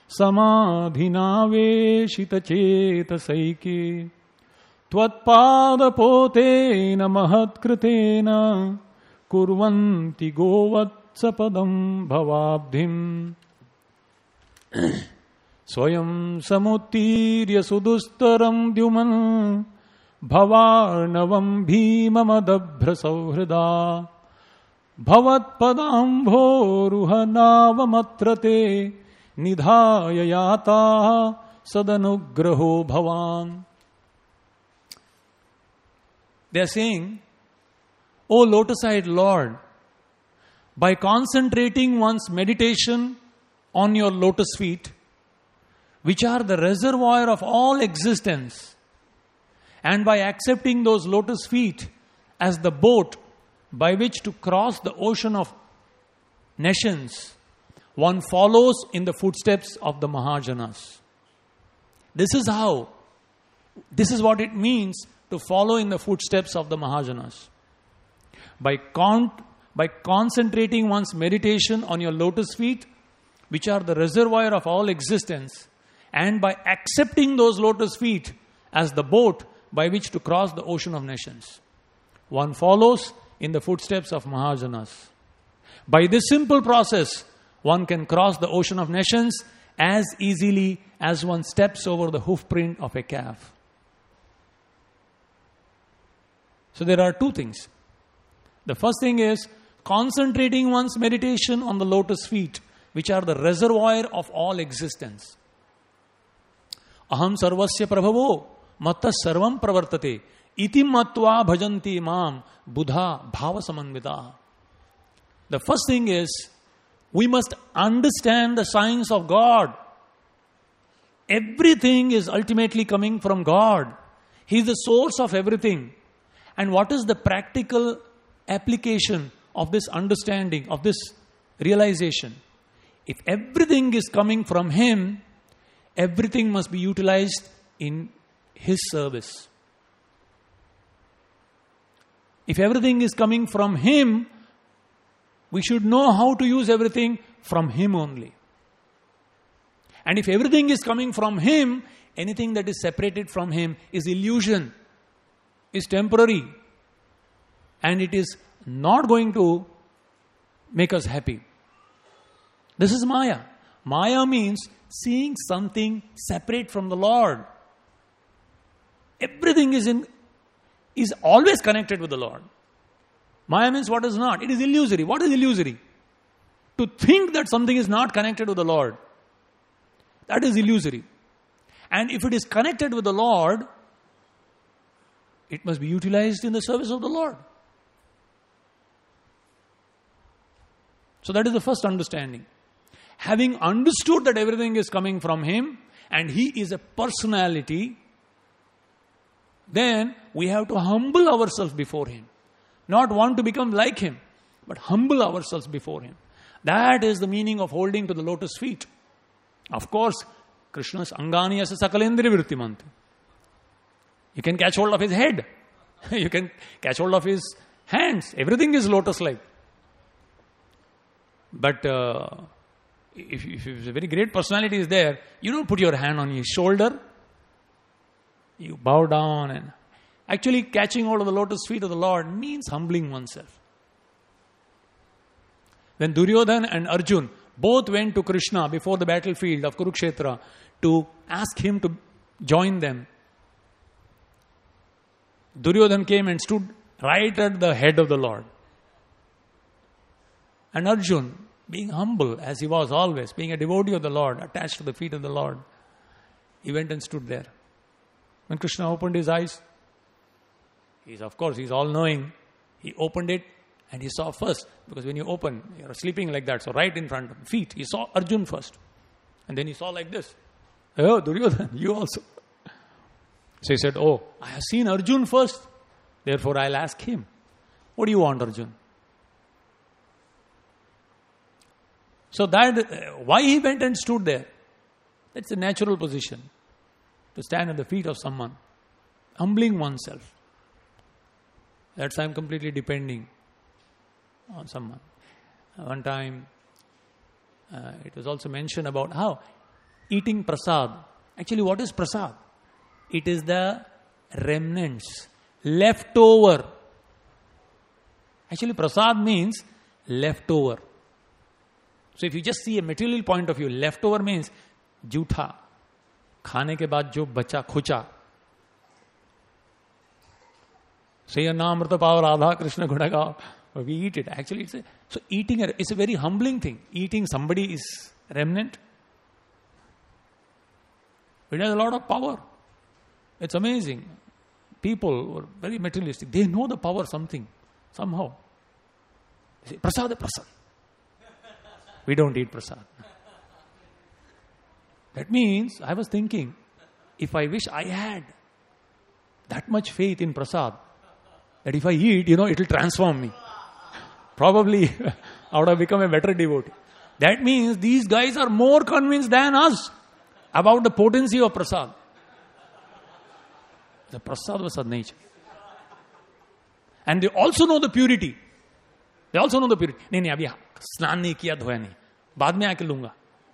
samadhinaveshitachetsaike tvatpadapotena mahatkritena kurvanti govatsapadam bhavabdhim swayam samuttirya sudustaram dyuman bhavarnavam bhimamadabbra sauhrida Bhavatpadambhoruhanavamatrate nidhayayata sadanugraho bhavan. They are saying, O lotus-eyed Lord, by concentrating one's meditation on your lotus feet, which are the reservoir of all existence, and by accepting those lotus feet as the boat by which to cross the ocean of nations, one follows in the footsteps of the Mahajanas. This is what it means to follow in the footsteps of the Mahajanas. By concentrating one's meditation on your lotus feet, which are the reservoir of all existence, and by accepting those lotus feet as the boat by which to cross the ocean of nations, one follows in the footsteps of Mahajanas. By this simple process, one can cross the ocean of nations as easily as one steps over the hoof print of a calf. So there are two things. The first thing is concentrating one's meditation on the lotus feet, which are the reservoir of all existence. Aham sarvasya prabhavo matta sarvam pravartate iti matva bhajanti mam buddha bhava samanvita. The first thing is, we must understand the science of God. Everything is ultimately coming from God. He is the source of everything. And what is the practical application of this understanding, of this realization? If everything is coming from Him, everything must be utilized in His service. If everything is coming from Him, we should know how to use everything from Him only. And if everything is coming from Him, anything that is separated from Him is illusion. is temporary and it is not going to make us happy. This is Maya. Maya means seeing something separate from the Lord. Everything is always connected with the Lord. Maya means what is not. It is illusory. What is illusory? To think that something is not connected with the Lord. That is illusory. And if it is connected with the Lord, it must be utilized in the service of the Lord. So that is the first understanding. Having understood that everything is coming from Him and He is a personality, then we have to humble ourselves before Him. Not want to become like Him, but humble ourselves before Him. That is the meaning of holding to the lotus feet. Of course, Krishna's Angani as a Sakalendri Vrittimanti. You can catch hold of His head. You can catch hold of His hands. Everything is lotus-like. But if a very great personality is there, you don't put your hand on His shoulder. You bow down and actually catching hold of the lotus feet of the Lord means humbling oneself. When Duryodhana and Arjun both went to Krishna before the battlefield of Kurukshetra to ask him to join them, Duryodhana came and stood right at the head of the Lord. And Arjun, being humble as he was always, being a devotee of the Lord, attached to the feet of the Lord, he went and stood there. When Krishna opened his eyes, he's all-knowing. He opened it and he saw first. Because when you open, you're sleeping like that. So right in front of the feet, he saw Arjun first. And then he saw like this. Oh, Duryodhana, you also. So he said, oh, I have seen Arjun first. Therefore, I'll ask him. What do you want, Arjun? So that, why he went and stood there? That's a natural position. To stand at the feet of someone. Humbling oneself. That's I'm completely depending on someone. One time, it was also mentioned about how eating prasad. Actually, what is prasad? It is the remnants, leftover. Actually, prasad means leftover. So if you just see a material point of view, leftover means jhutha. खाने के बाद जो बचा खुचा. Say your naam Amrita Pav Radha Krishna Gunagav. We eat it. Actually, so eating is a very humbling thing. Eating somebody is remnant. It has a lot of power. It's amazing. People who are very materialistic. They know the power something, somehow. They say, prasad, prasad. We don't eat prasad. That means, I was thinking, if I wish I had that much faith in prasad, that if I eat, it will transform me. Probably, I would have become a better devotee. That means these guys are more convinced than us about the potency of prasad. The prasad was nature. And they also know the purity. They also know the purity. नहीं अभी स्नान नहीं किया धोया नहीं बाद में आके लूंगा.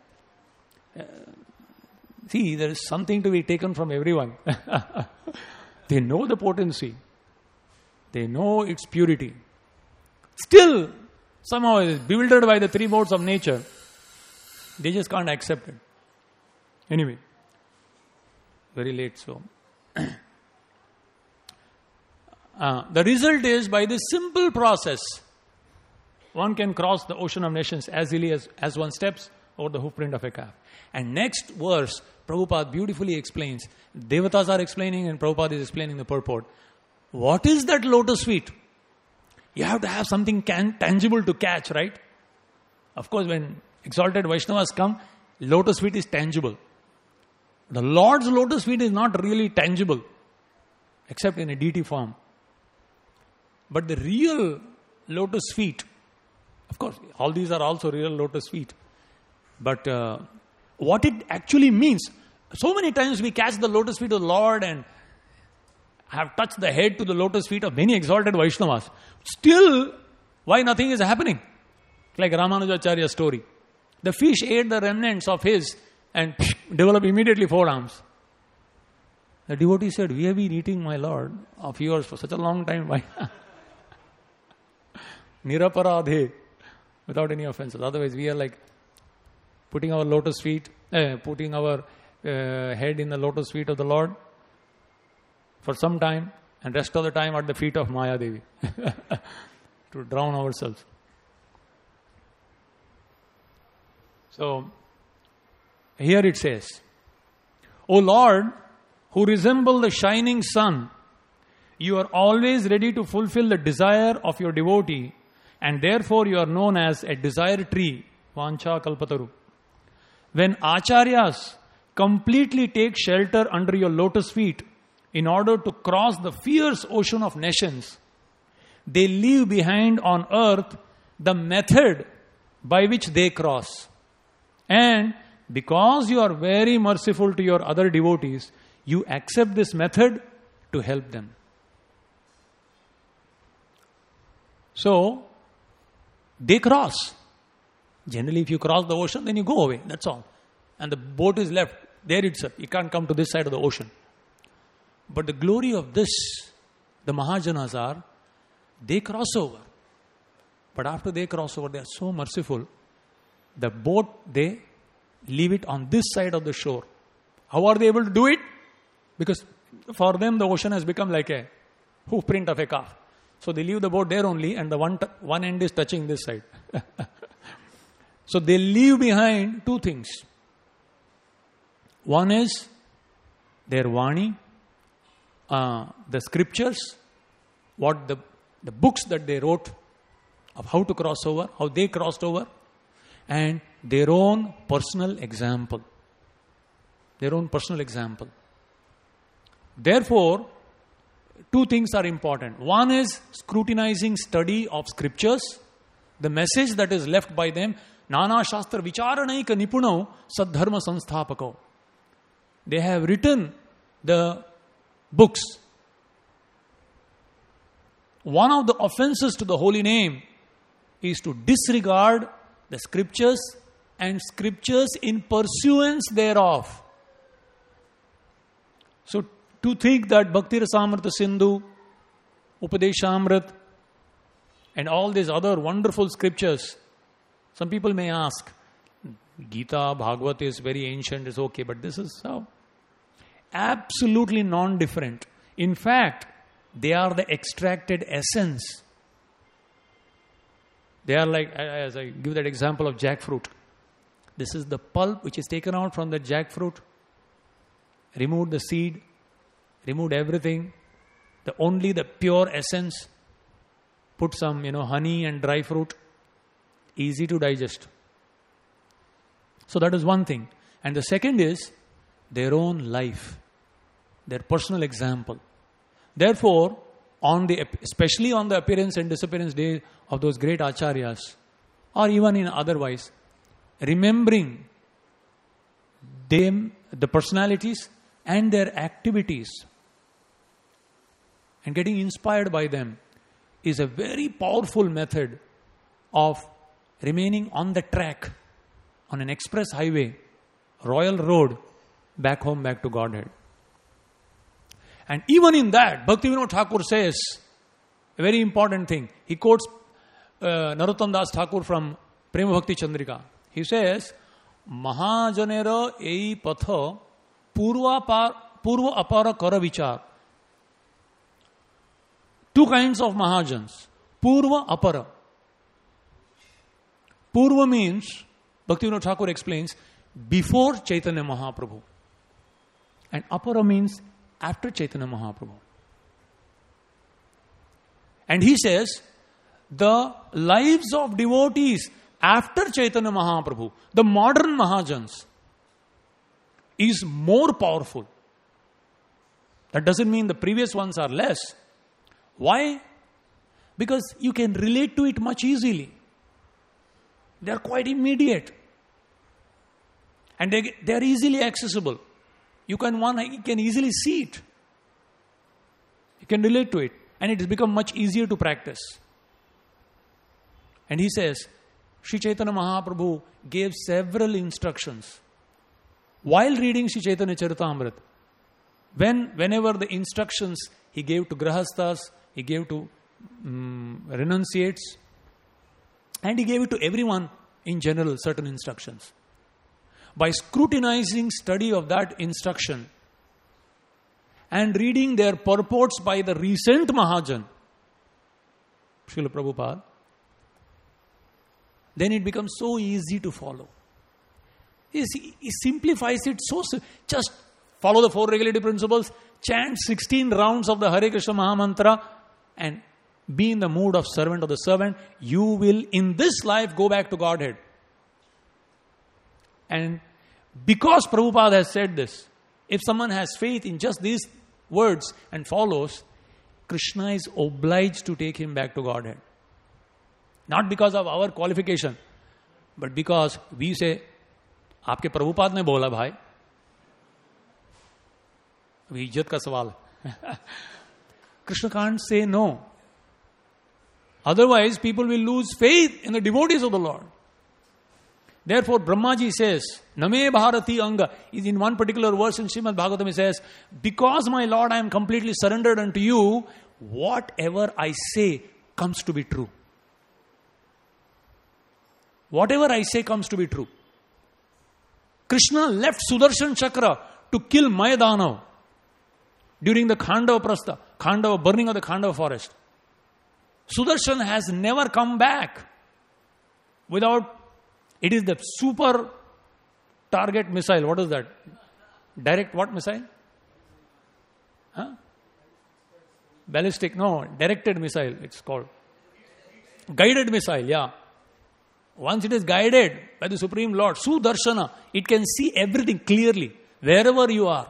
See, there is something to be taken from everyone. They know the potency. They know its purity. Still, somehow is bewildered by the three modes of nature. They just can't accept it. Anyway, very late, so. The result is, by this simple process, one can cross the ocean of nations as easily as one steps over the hoofprint of a calf. And next verse, Prabhupada beautifully explains. Devatas are explaining and Prabhupada is explaining the purport. What is that lotus feet? You have to have something tangible to catch, right? Of course, when exalted Vaishnavas come, lotus feet is tangible. The Lord's lotus feet is not really tangible, except in a deity form. But the real lotus feet, of course, all these are also real lotus feet. But what it actually means, so many times we catch the lotus feet of the Lord and have touched the head to the lotus feet of many exalted Vaishnavas. Still, why nothing is happening? Like Ramanujacharya's story. The fish ate the remnants of his and developed immediately 4 arms. The devotee said, we have been eating, my Lord, of yours for such a long time. Why? Niraparadhe, without any offenses. Otherwise, we are like putting our lotus feet, putting our head in the lotus feet of the Lord for some time, and rest of the time at the feet of Maya Devi to drown ourselves. So, here it says, O Lord, who resemble the shining sun, you are always ready to fulfill the desire of your devotee, and therefore you are known as a desire tree, Vancha Kalpataru. When acharyas completely take shelter under your lotus feet in order to cross the fierce ocean of nations, they leave behind on earth the method by which they cross. And because you are very merciful to your other devotees, you accept this method to help them. So, they cross. Generally, if you cross the ocean, then you go away. That's all. And the boat is left there itself. You can't come to this side of the ocean. But the glory of this, the Mahajanas are, they cross over. But after they cross over, they are so merciful. The boat, they leave it on this side of the shore. How are they able to do it? Because for them, the ocean has become like a hoof print of a calf. So they leave the boat there only, and the one end is touching this side. So they leave behind two things. One is their Vani, the scriptures, what the books that they wrote of how to cross over, how they crossed over, and their own personal example. Their own personal example. Therefore, two things are important. One is scrutinizing study of scriptures, the message that is left by them. Nana Shastra Vicharanaika Nipunau Sadharma Sanstapako. They have written the books. One of the offenses to the holy name is to disregard the scriptures and scriptures in pursuance thereof. So, to think that Bhakti Rasamrita Sindhu, Upadeshamrit, and all these other wonderful scriptures, some people may ask, Gita, Bhagavad is very ancient, is okay, but this is how? Absolutely non-different. In fact, they are the extracted essence. They are like, as I give that example of jackfruit. This is the pulp which is taken out from the jackfruit. Remove the seed, remove everything. Only the pure essence. Put some, honey and dry fruit. Easy to digest. So that is one thing. And the second is their own life. Their personal example. Therefore, especially on the appearance and disappearance day of those great acharyas, or even in otherwise, remembering them, the personalities and their activities, and getting inspired by them is a very powerful method of remaining on the track, on an express highway, royal road, back home, back to Godhead. And even in that, Bhaktivinoda Thakur says a very important thing. He quotes Narottam Das Thakur from Prema Bhakti Chandrika. He says, Mahajanera ei patha purva apara kara vichar. Two kinds of Mahajans. Purva apara. Purva means, Bhaktivinoda Thakur explains, before Chaitanya Mahaprabhu. And apara means after Chaitanya Mahaprabhu. And he says, the lives of devotees after Chaitanya Mahaprabhu, the modern Mahajans, is more powerful. That doesn't mean the previous ones are less. Why? Because you can relate to it much easily. They are quite immediate. And they are easily accessible. You can easily see it. You can relate to it. And it has become much easier to practice. And he says, Sri Chaitanya Mahaprabhu gave several instructions. While reading Sri Chaitanya Charitamrita, Whenever the instructions he gave to grahasthas, he gave to renunciates, and he gave it to everyone in general, certain instructions. By scrutinizing study of that instruction and reading their purports by the recent Mahajan, Srila Prabhupada, then it becomes so easy to follow. He simplifies it just follow the 4 regulative principles, chant 16 rounds of the Hare Krishna Mahamantra, and be in the mood of servant of the servant. You will in this life go back to Godhead. And because Prabhupada has said this, if someone has faith in just these words and follows, Krishna is obliged to take him back to Godhead. Not because of our qualification, but because we say, आपके प्रभुपाद ने बोला भाई, अभी इज्जत का सवाल है. Krishna can't say no. Otherwise, people will lose faith in the devotees of the Lord. Therefore, Brahmaji says, Name Bharati Anga, is in one particular verse in Srimad Bhagavatam, he says, because my Lord, I am completely surrendered unto you, whatever I say comes to be true. Whatever I say comes to be true. Krishna left Sudarshan Chakra to kill Mayadanav during the Khandava burning of the Khandava forest. Sudarshan has never come back without. It is the super target missile. What is that? Direct what missile? Ballistic, no, directed missile it's called. Guided missile, yeah. Once it is guided by the Supreme Lord, Sudarshana, it can see everything clearly, wherever you are.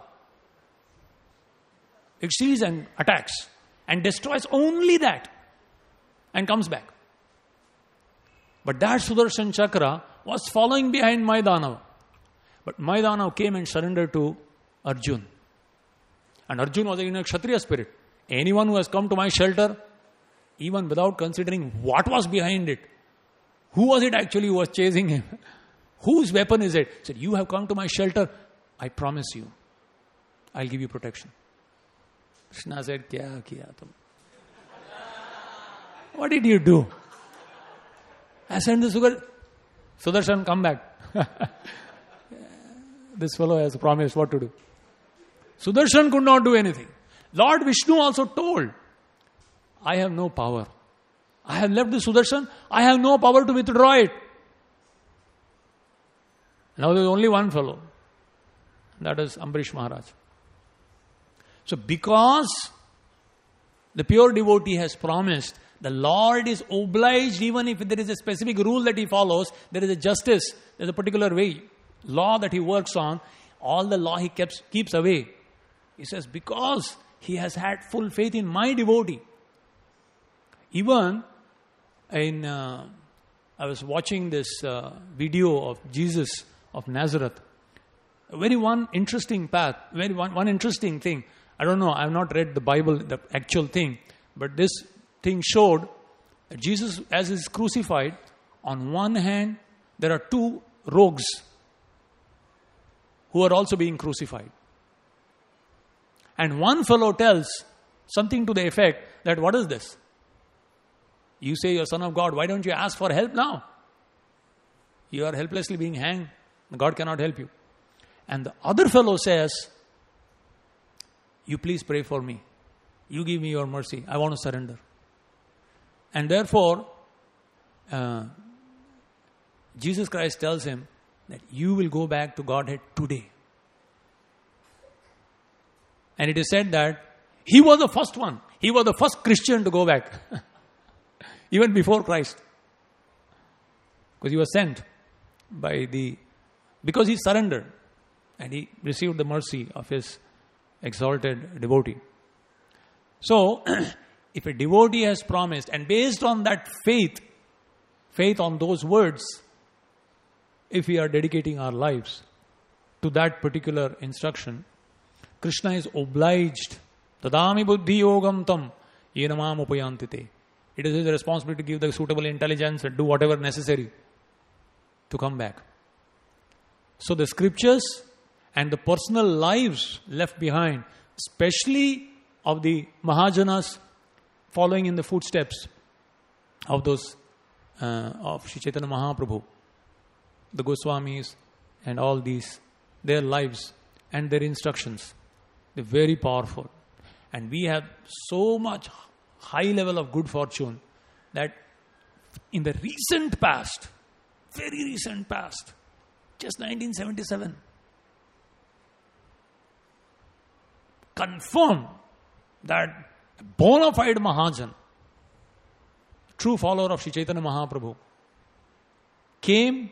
It sees and attacks and destroys only that and comes back. But that Sudarshan Chakra was following behind Mayadanav. But Mayadanav came and surrendered to Arjun. And Arjun was in a Kshatriya spirit. Anyone who has come to my shelter, even without considering what was behind it, who was it actually who was chasing him? Whose weapon is it? He said, you have come to my shelter. I promise you, I'll give you protection. Krishna said, Kya kiya tum? What did you do? I sent the Sudarshan, come back. This fellow has promised what to do. Sudarshan could not do anything. Lord Vishnu also told, I have no power. I have left the Sudarshan. I have no power to withdraw it. Now there is only one fellow. That is Ambarish Maharaj. So because the pure devotee has promised, the Lord is obliged, even if there is a specific rule that he follows, there is a justice, there is a particular way, law that he works on, all the law he keeps away. He says, because he has had full faith in my devotee. Even I was watching this video of Jesus of Nazareth. One interesting path, one interesting thing. I don't know, I have not read the Bible, the actual thing, but this thing showed that Jesus, as he is crucified, on one hand, there are 2 rogues who are also being crucified. And one fellow tells something to the effect that, what is this? You say you're Son of God, why don't you ask for help now? You are helplessly being hanged. God cannot help you. And the other fellow says, you please pray for me. You give me your mercy. I want to surrender. And therefore, Jesus Christ tells him that you will go back to Godhead today. And it is said that he was the first one. He was the first Christian to go back. Even before Christ. Because he was sent because he surrendered. And he received the mercy of his exalted devotee. So, if a devotee has promised, and based on that faith on those words, if we are dedicating our lives to that particular instruction, Krishna is obliged. Tadami buddhi yogam tam yenamam upayantite. It is his responsibility to give the suitable intelligence and do whatever necessary to come back. So the scriptures and the personal lives left behind especially of the Mahajanas following in the footsteps of those of Sri Chaitanya Mahaprabhu, the Goswamis and all these, their lives and their instructions, they're very powerful. And we have so much high level of good fortune that in the recent past, very recent past, just 1977, confirmed that a bona fide Mahajan, true follower of Sri Chaitanya Mahaprabhu, came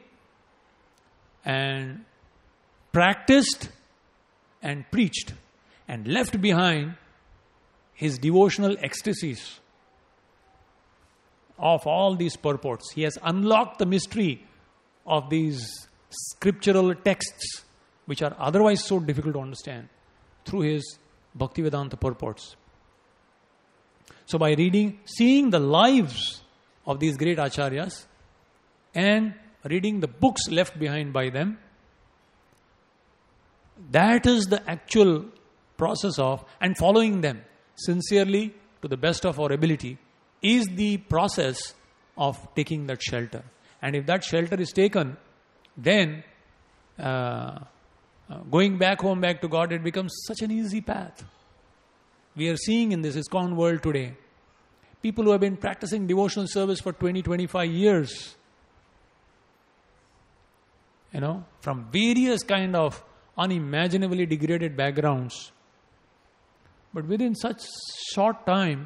and practiced and preached and left behind his devotional ecstasies of all these purports. He has unlocked the mystery of these scriptural texts which are otherwise so difficult to understand through his Bhaktivedanta purports. So by reading, seeing the lives of these great acharyas and reading the books left behind by them, that is the actual process of, and following them sincerely to the best of our ability is the process of taking that shelter. And if that shelter is taken, then going back home, back to God, it becomes such an easy path. We are seeing in this ISKCON world today, people who have been practicing devotional service for 20-25 years, from various kind of unimaginably degraded backgrounds, but within such short time,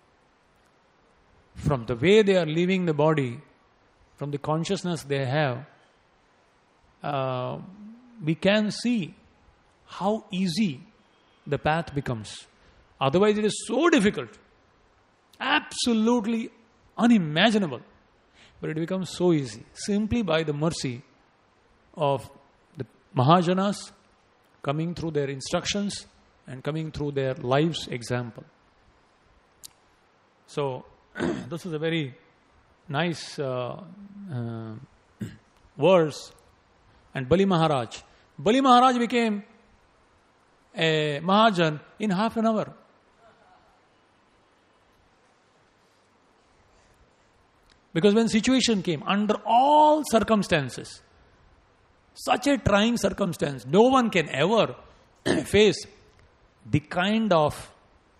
from the way they are leaving the body, from the consciousness they have, we can see how easy the path becomes. Otherwise it is so difficult, absolutely unimaginable. But it becomes so easy, simply by the mercy of the Mahajanas coming through their instructions and coming through their lives' example. So, this is a very nice verse. And Bali Maharaj became a Mahajan in half an hour. Because when situation came, under all circumstances, such a trying circumstance, no one can ever face the kind of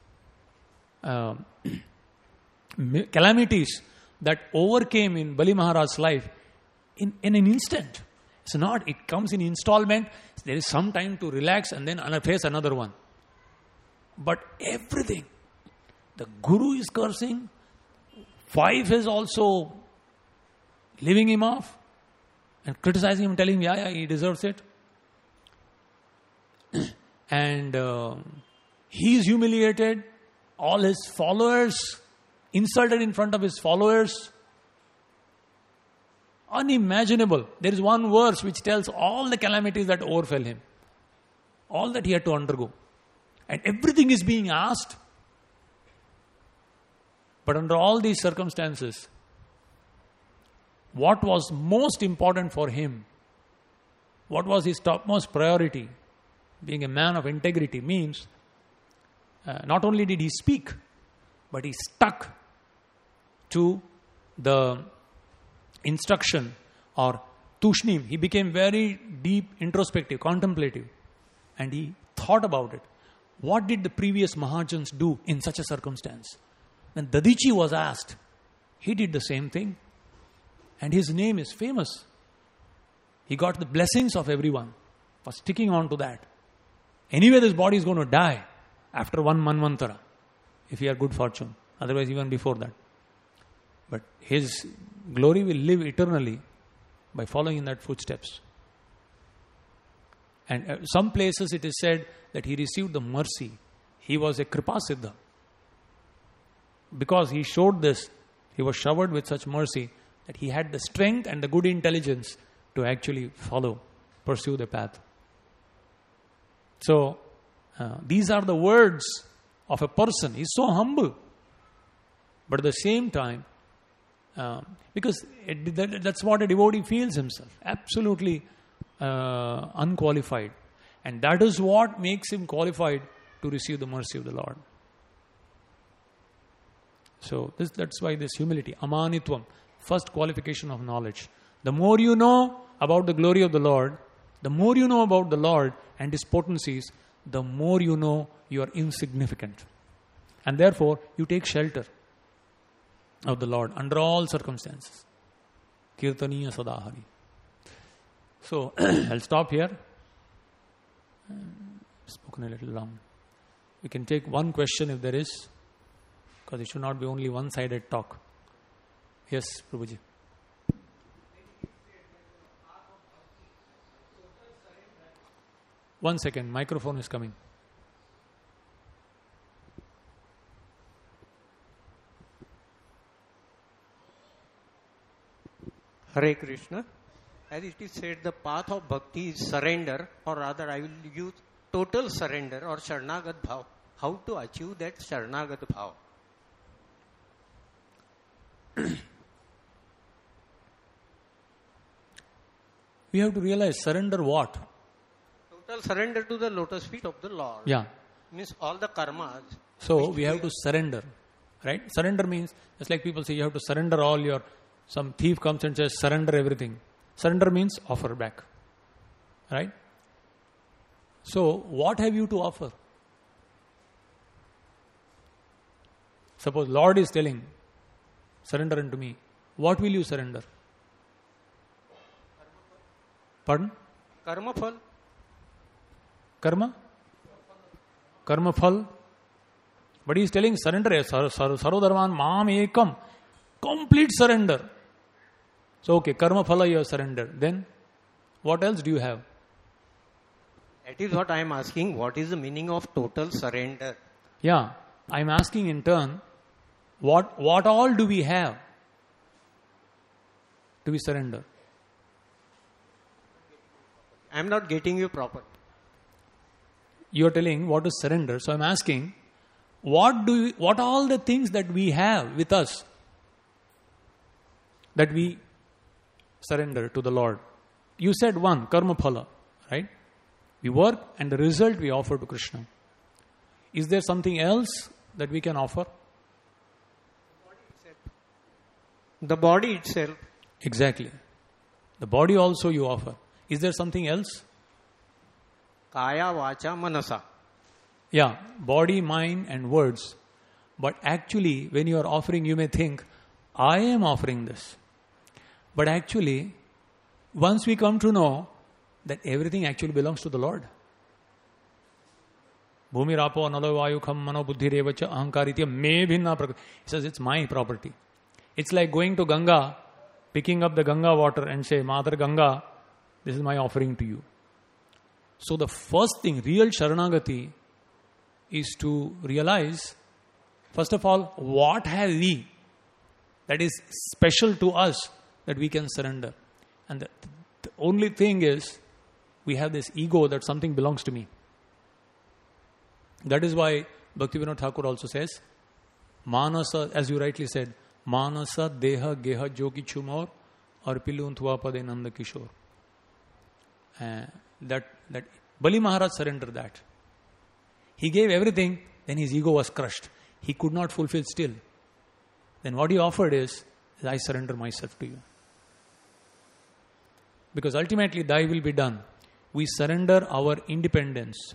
calamities that overcame in Bali Maharaj's life in an instant. It's not, it comes in installment, there is some time to relax and then face another one. But everything, the Guru is cursing, wife is also leaving him off and criticizing him, telling him, he deserves it. And he is humiliated, all his followers insulted in front of his followers. Unimaginable. There is one verse which tells all the calamities that overfell him, all that he had to undergo. And everything is being asked. But under all these circumstances, what was most important for him, what was his topmost priority, being a man of integrity, means not only did he speak, but he stuck to the instruction or tushnim. He became very deep, introspective, contemplative, and he thought about it. What did the previous Mahajans do in such a circumstance? When Dadichi was asked, he did the same thing, and his name is famous. He got the blessings of everyone for sticking on to that. Anyway, this body is going to die after one manvantara, if he had good fortune. Otherwise, even before that. But his glory will live eternally by following in that footsteps. And some places it is said that he received the mercy. He was a Kripa Siddha. Because he showed this, he was showered with such mercy that he had the strength and the good intelligence to actually pursue the path. So, these are the words of a person. He's so humble. But at the same time, because that's what a devotee feels himself, absolutely unqualified. And that is what makes him qualified to receive the mercy of the Lord. So that's why this humility, amanitvam, first qualification of knowledge. The more you know about the glory of the Lord, the more you know about the Lord and His potencies, the more you know you are insignificant. And therefore, you take shelter of the Lord under all circumstances. Kirtaniya sadahari. So, I'll stop here. Spoken a little long. We can take one question if there is, because it should not be only one-sided talk. Yes, Prabhuji. One second, microphone is coming. Hare Krishna. As it is said, the path of bhakti is surrender, or rather I will use total surrender or Sharnagat Bhav. How to achieve that Sharnagat Bhav? We have to realize surrender what? Total surrender to the lotus feet of the Lord. Yeah. Means all the karmas. So we have to surrender. Right? Surrender means, just like people say, you have to surrender all your, some thief comes and says, surrender everything. Surrender means offer back. Right? So, what have you to offer? Suppose Lord is telling, surrender unto me. What will you surrender? Pardon? Karma phal. Karma? Karma phal. But he is telling surrender. Sarvodharman maam ekam. Complete surrender. So, okay, karma phala you have surrendered. Then, what else do you have? That is what I am asking. What is the meaning of total surrender? Yeah, I am asking in turn, what all do we have to be surrender? I am not getting you proper. You are telling what is surrender. So I am asking, what all the things that we have with us that we surrender to the Lord? You said one, karma phala, right? We work and the result we offer to Krishna. Is there something else that we can offer? The body itself. Exactly. The body also you offer. Is there something else? Kaya, vacha, manasa. Yeah, body, mind and words. But actually, when you are offering, you may think, I am offering this. But actually, once we come to know that everything actually belongs to the Lord. Bhumi rapo analo vayu kham mano buddhi revacha ahankaritya me bhinna prakrit. He says it's my property. It's like going to Ganga, picking up the Ganga water and say, Mother Ganga, this is my offering to you. So the first thing, real Sharanagati, is to realize, first of all, what have we that is special to us that we can surrender. And the only thing is, we have this ego that something belongs to me. That is why Bhaktivinoda Thakur also says, Manasa, as you rightly said, Manasa deha geha joki chumor arpilun thwapade nanda kishore. That Bali Maharaj surrendered that. He gave everything, then his ego was crushed. He could not fulfill still. Then what he offered is, I surrender myself to you. Because ultimately, thy will be done. We surrender our independence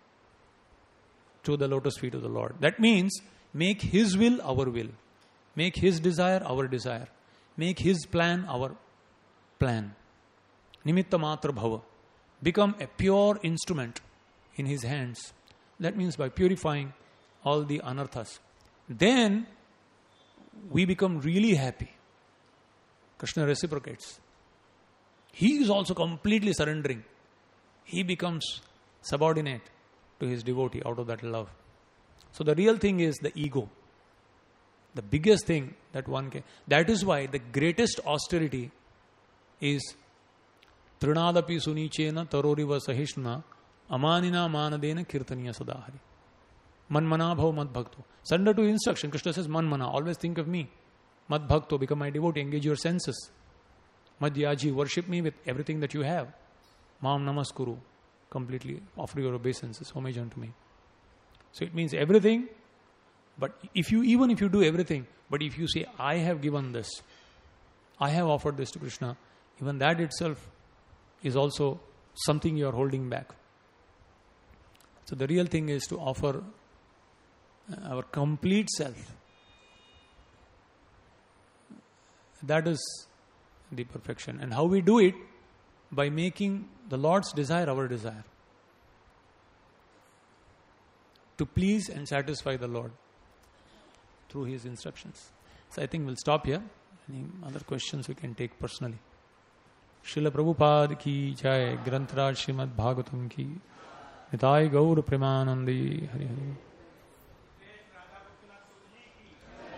to the lotus feet of the Lord. That means, make His will our will. Make His desire our desire. Make His plan our plan. Nimitta matra bhava. Become a pure instrument in His hands. That means by purifying all the anarthas. Then, we become really happy. Krishna reciprocates. He is also completely surrendering. He becomes subordinate to his devotee out of that love. So the real thing is the ego. The biggest thing that one can... That is why the greatest austerity is Trinadapi sunichena taroriva sahishna amanina manadena kirtaniya sadahari. Manmana bhav mad bhakto. Surrender to instruction. Krishna says, Manmana, always think of me. Mad bhakto, become my devotee, engage your senses. Madhyaji, worship me with everything that you have. Mam namaskuru, completely offer your obeisances, homage unto me. So it means everything, but even if you do everything, but if you say, I have given this, I have offered this to Krishna, even that itself is also something you are holding back. So the real thing is to offer our complete self. That is the perfection. And how we do it? By making the Lord's desire our desire. To please and satisfy the Lord through His instructions. So I think we'll stop here. Any other questions we can take personally. Srila Prabhupada ki jai, Grantaraj Srimad Bhagavatam ki, Nitai Gaur Premanandi Hari Hari.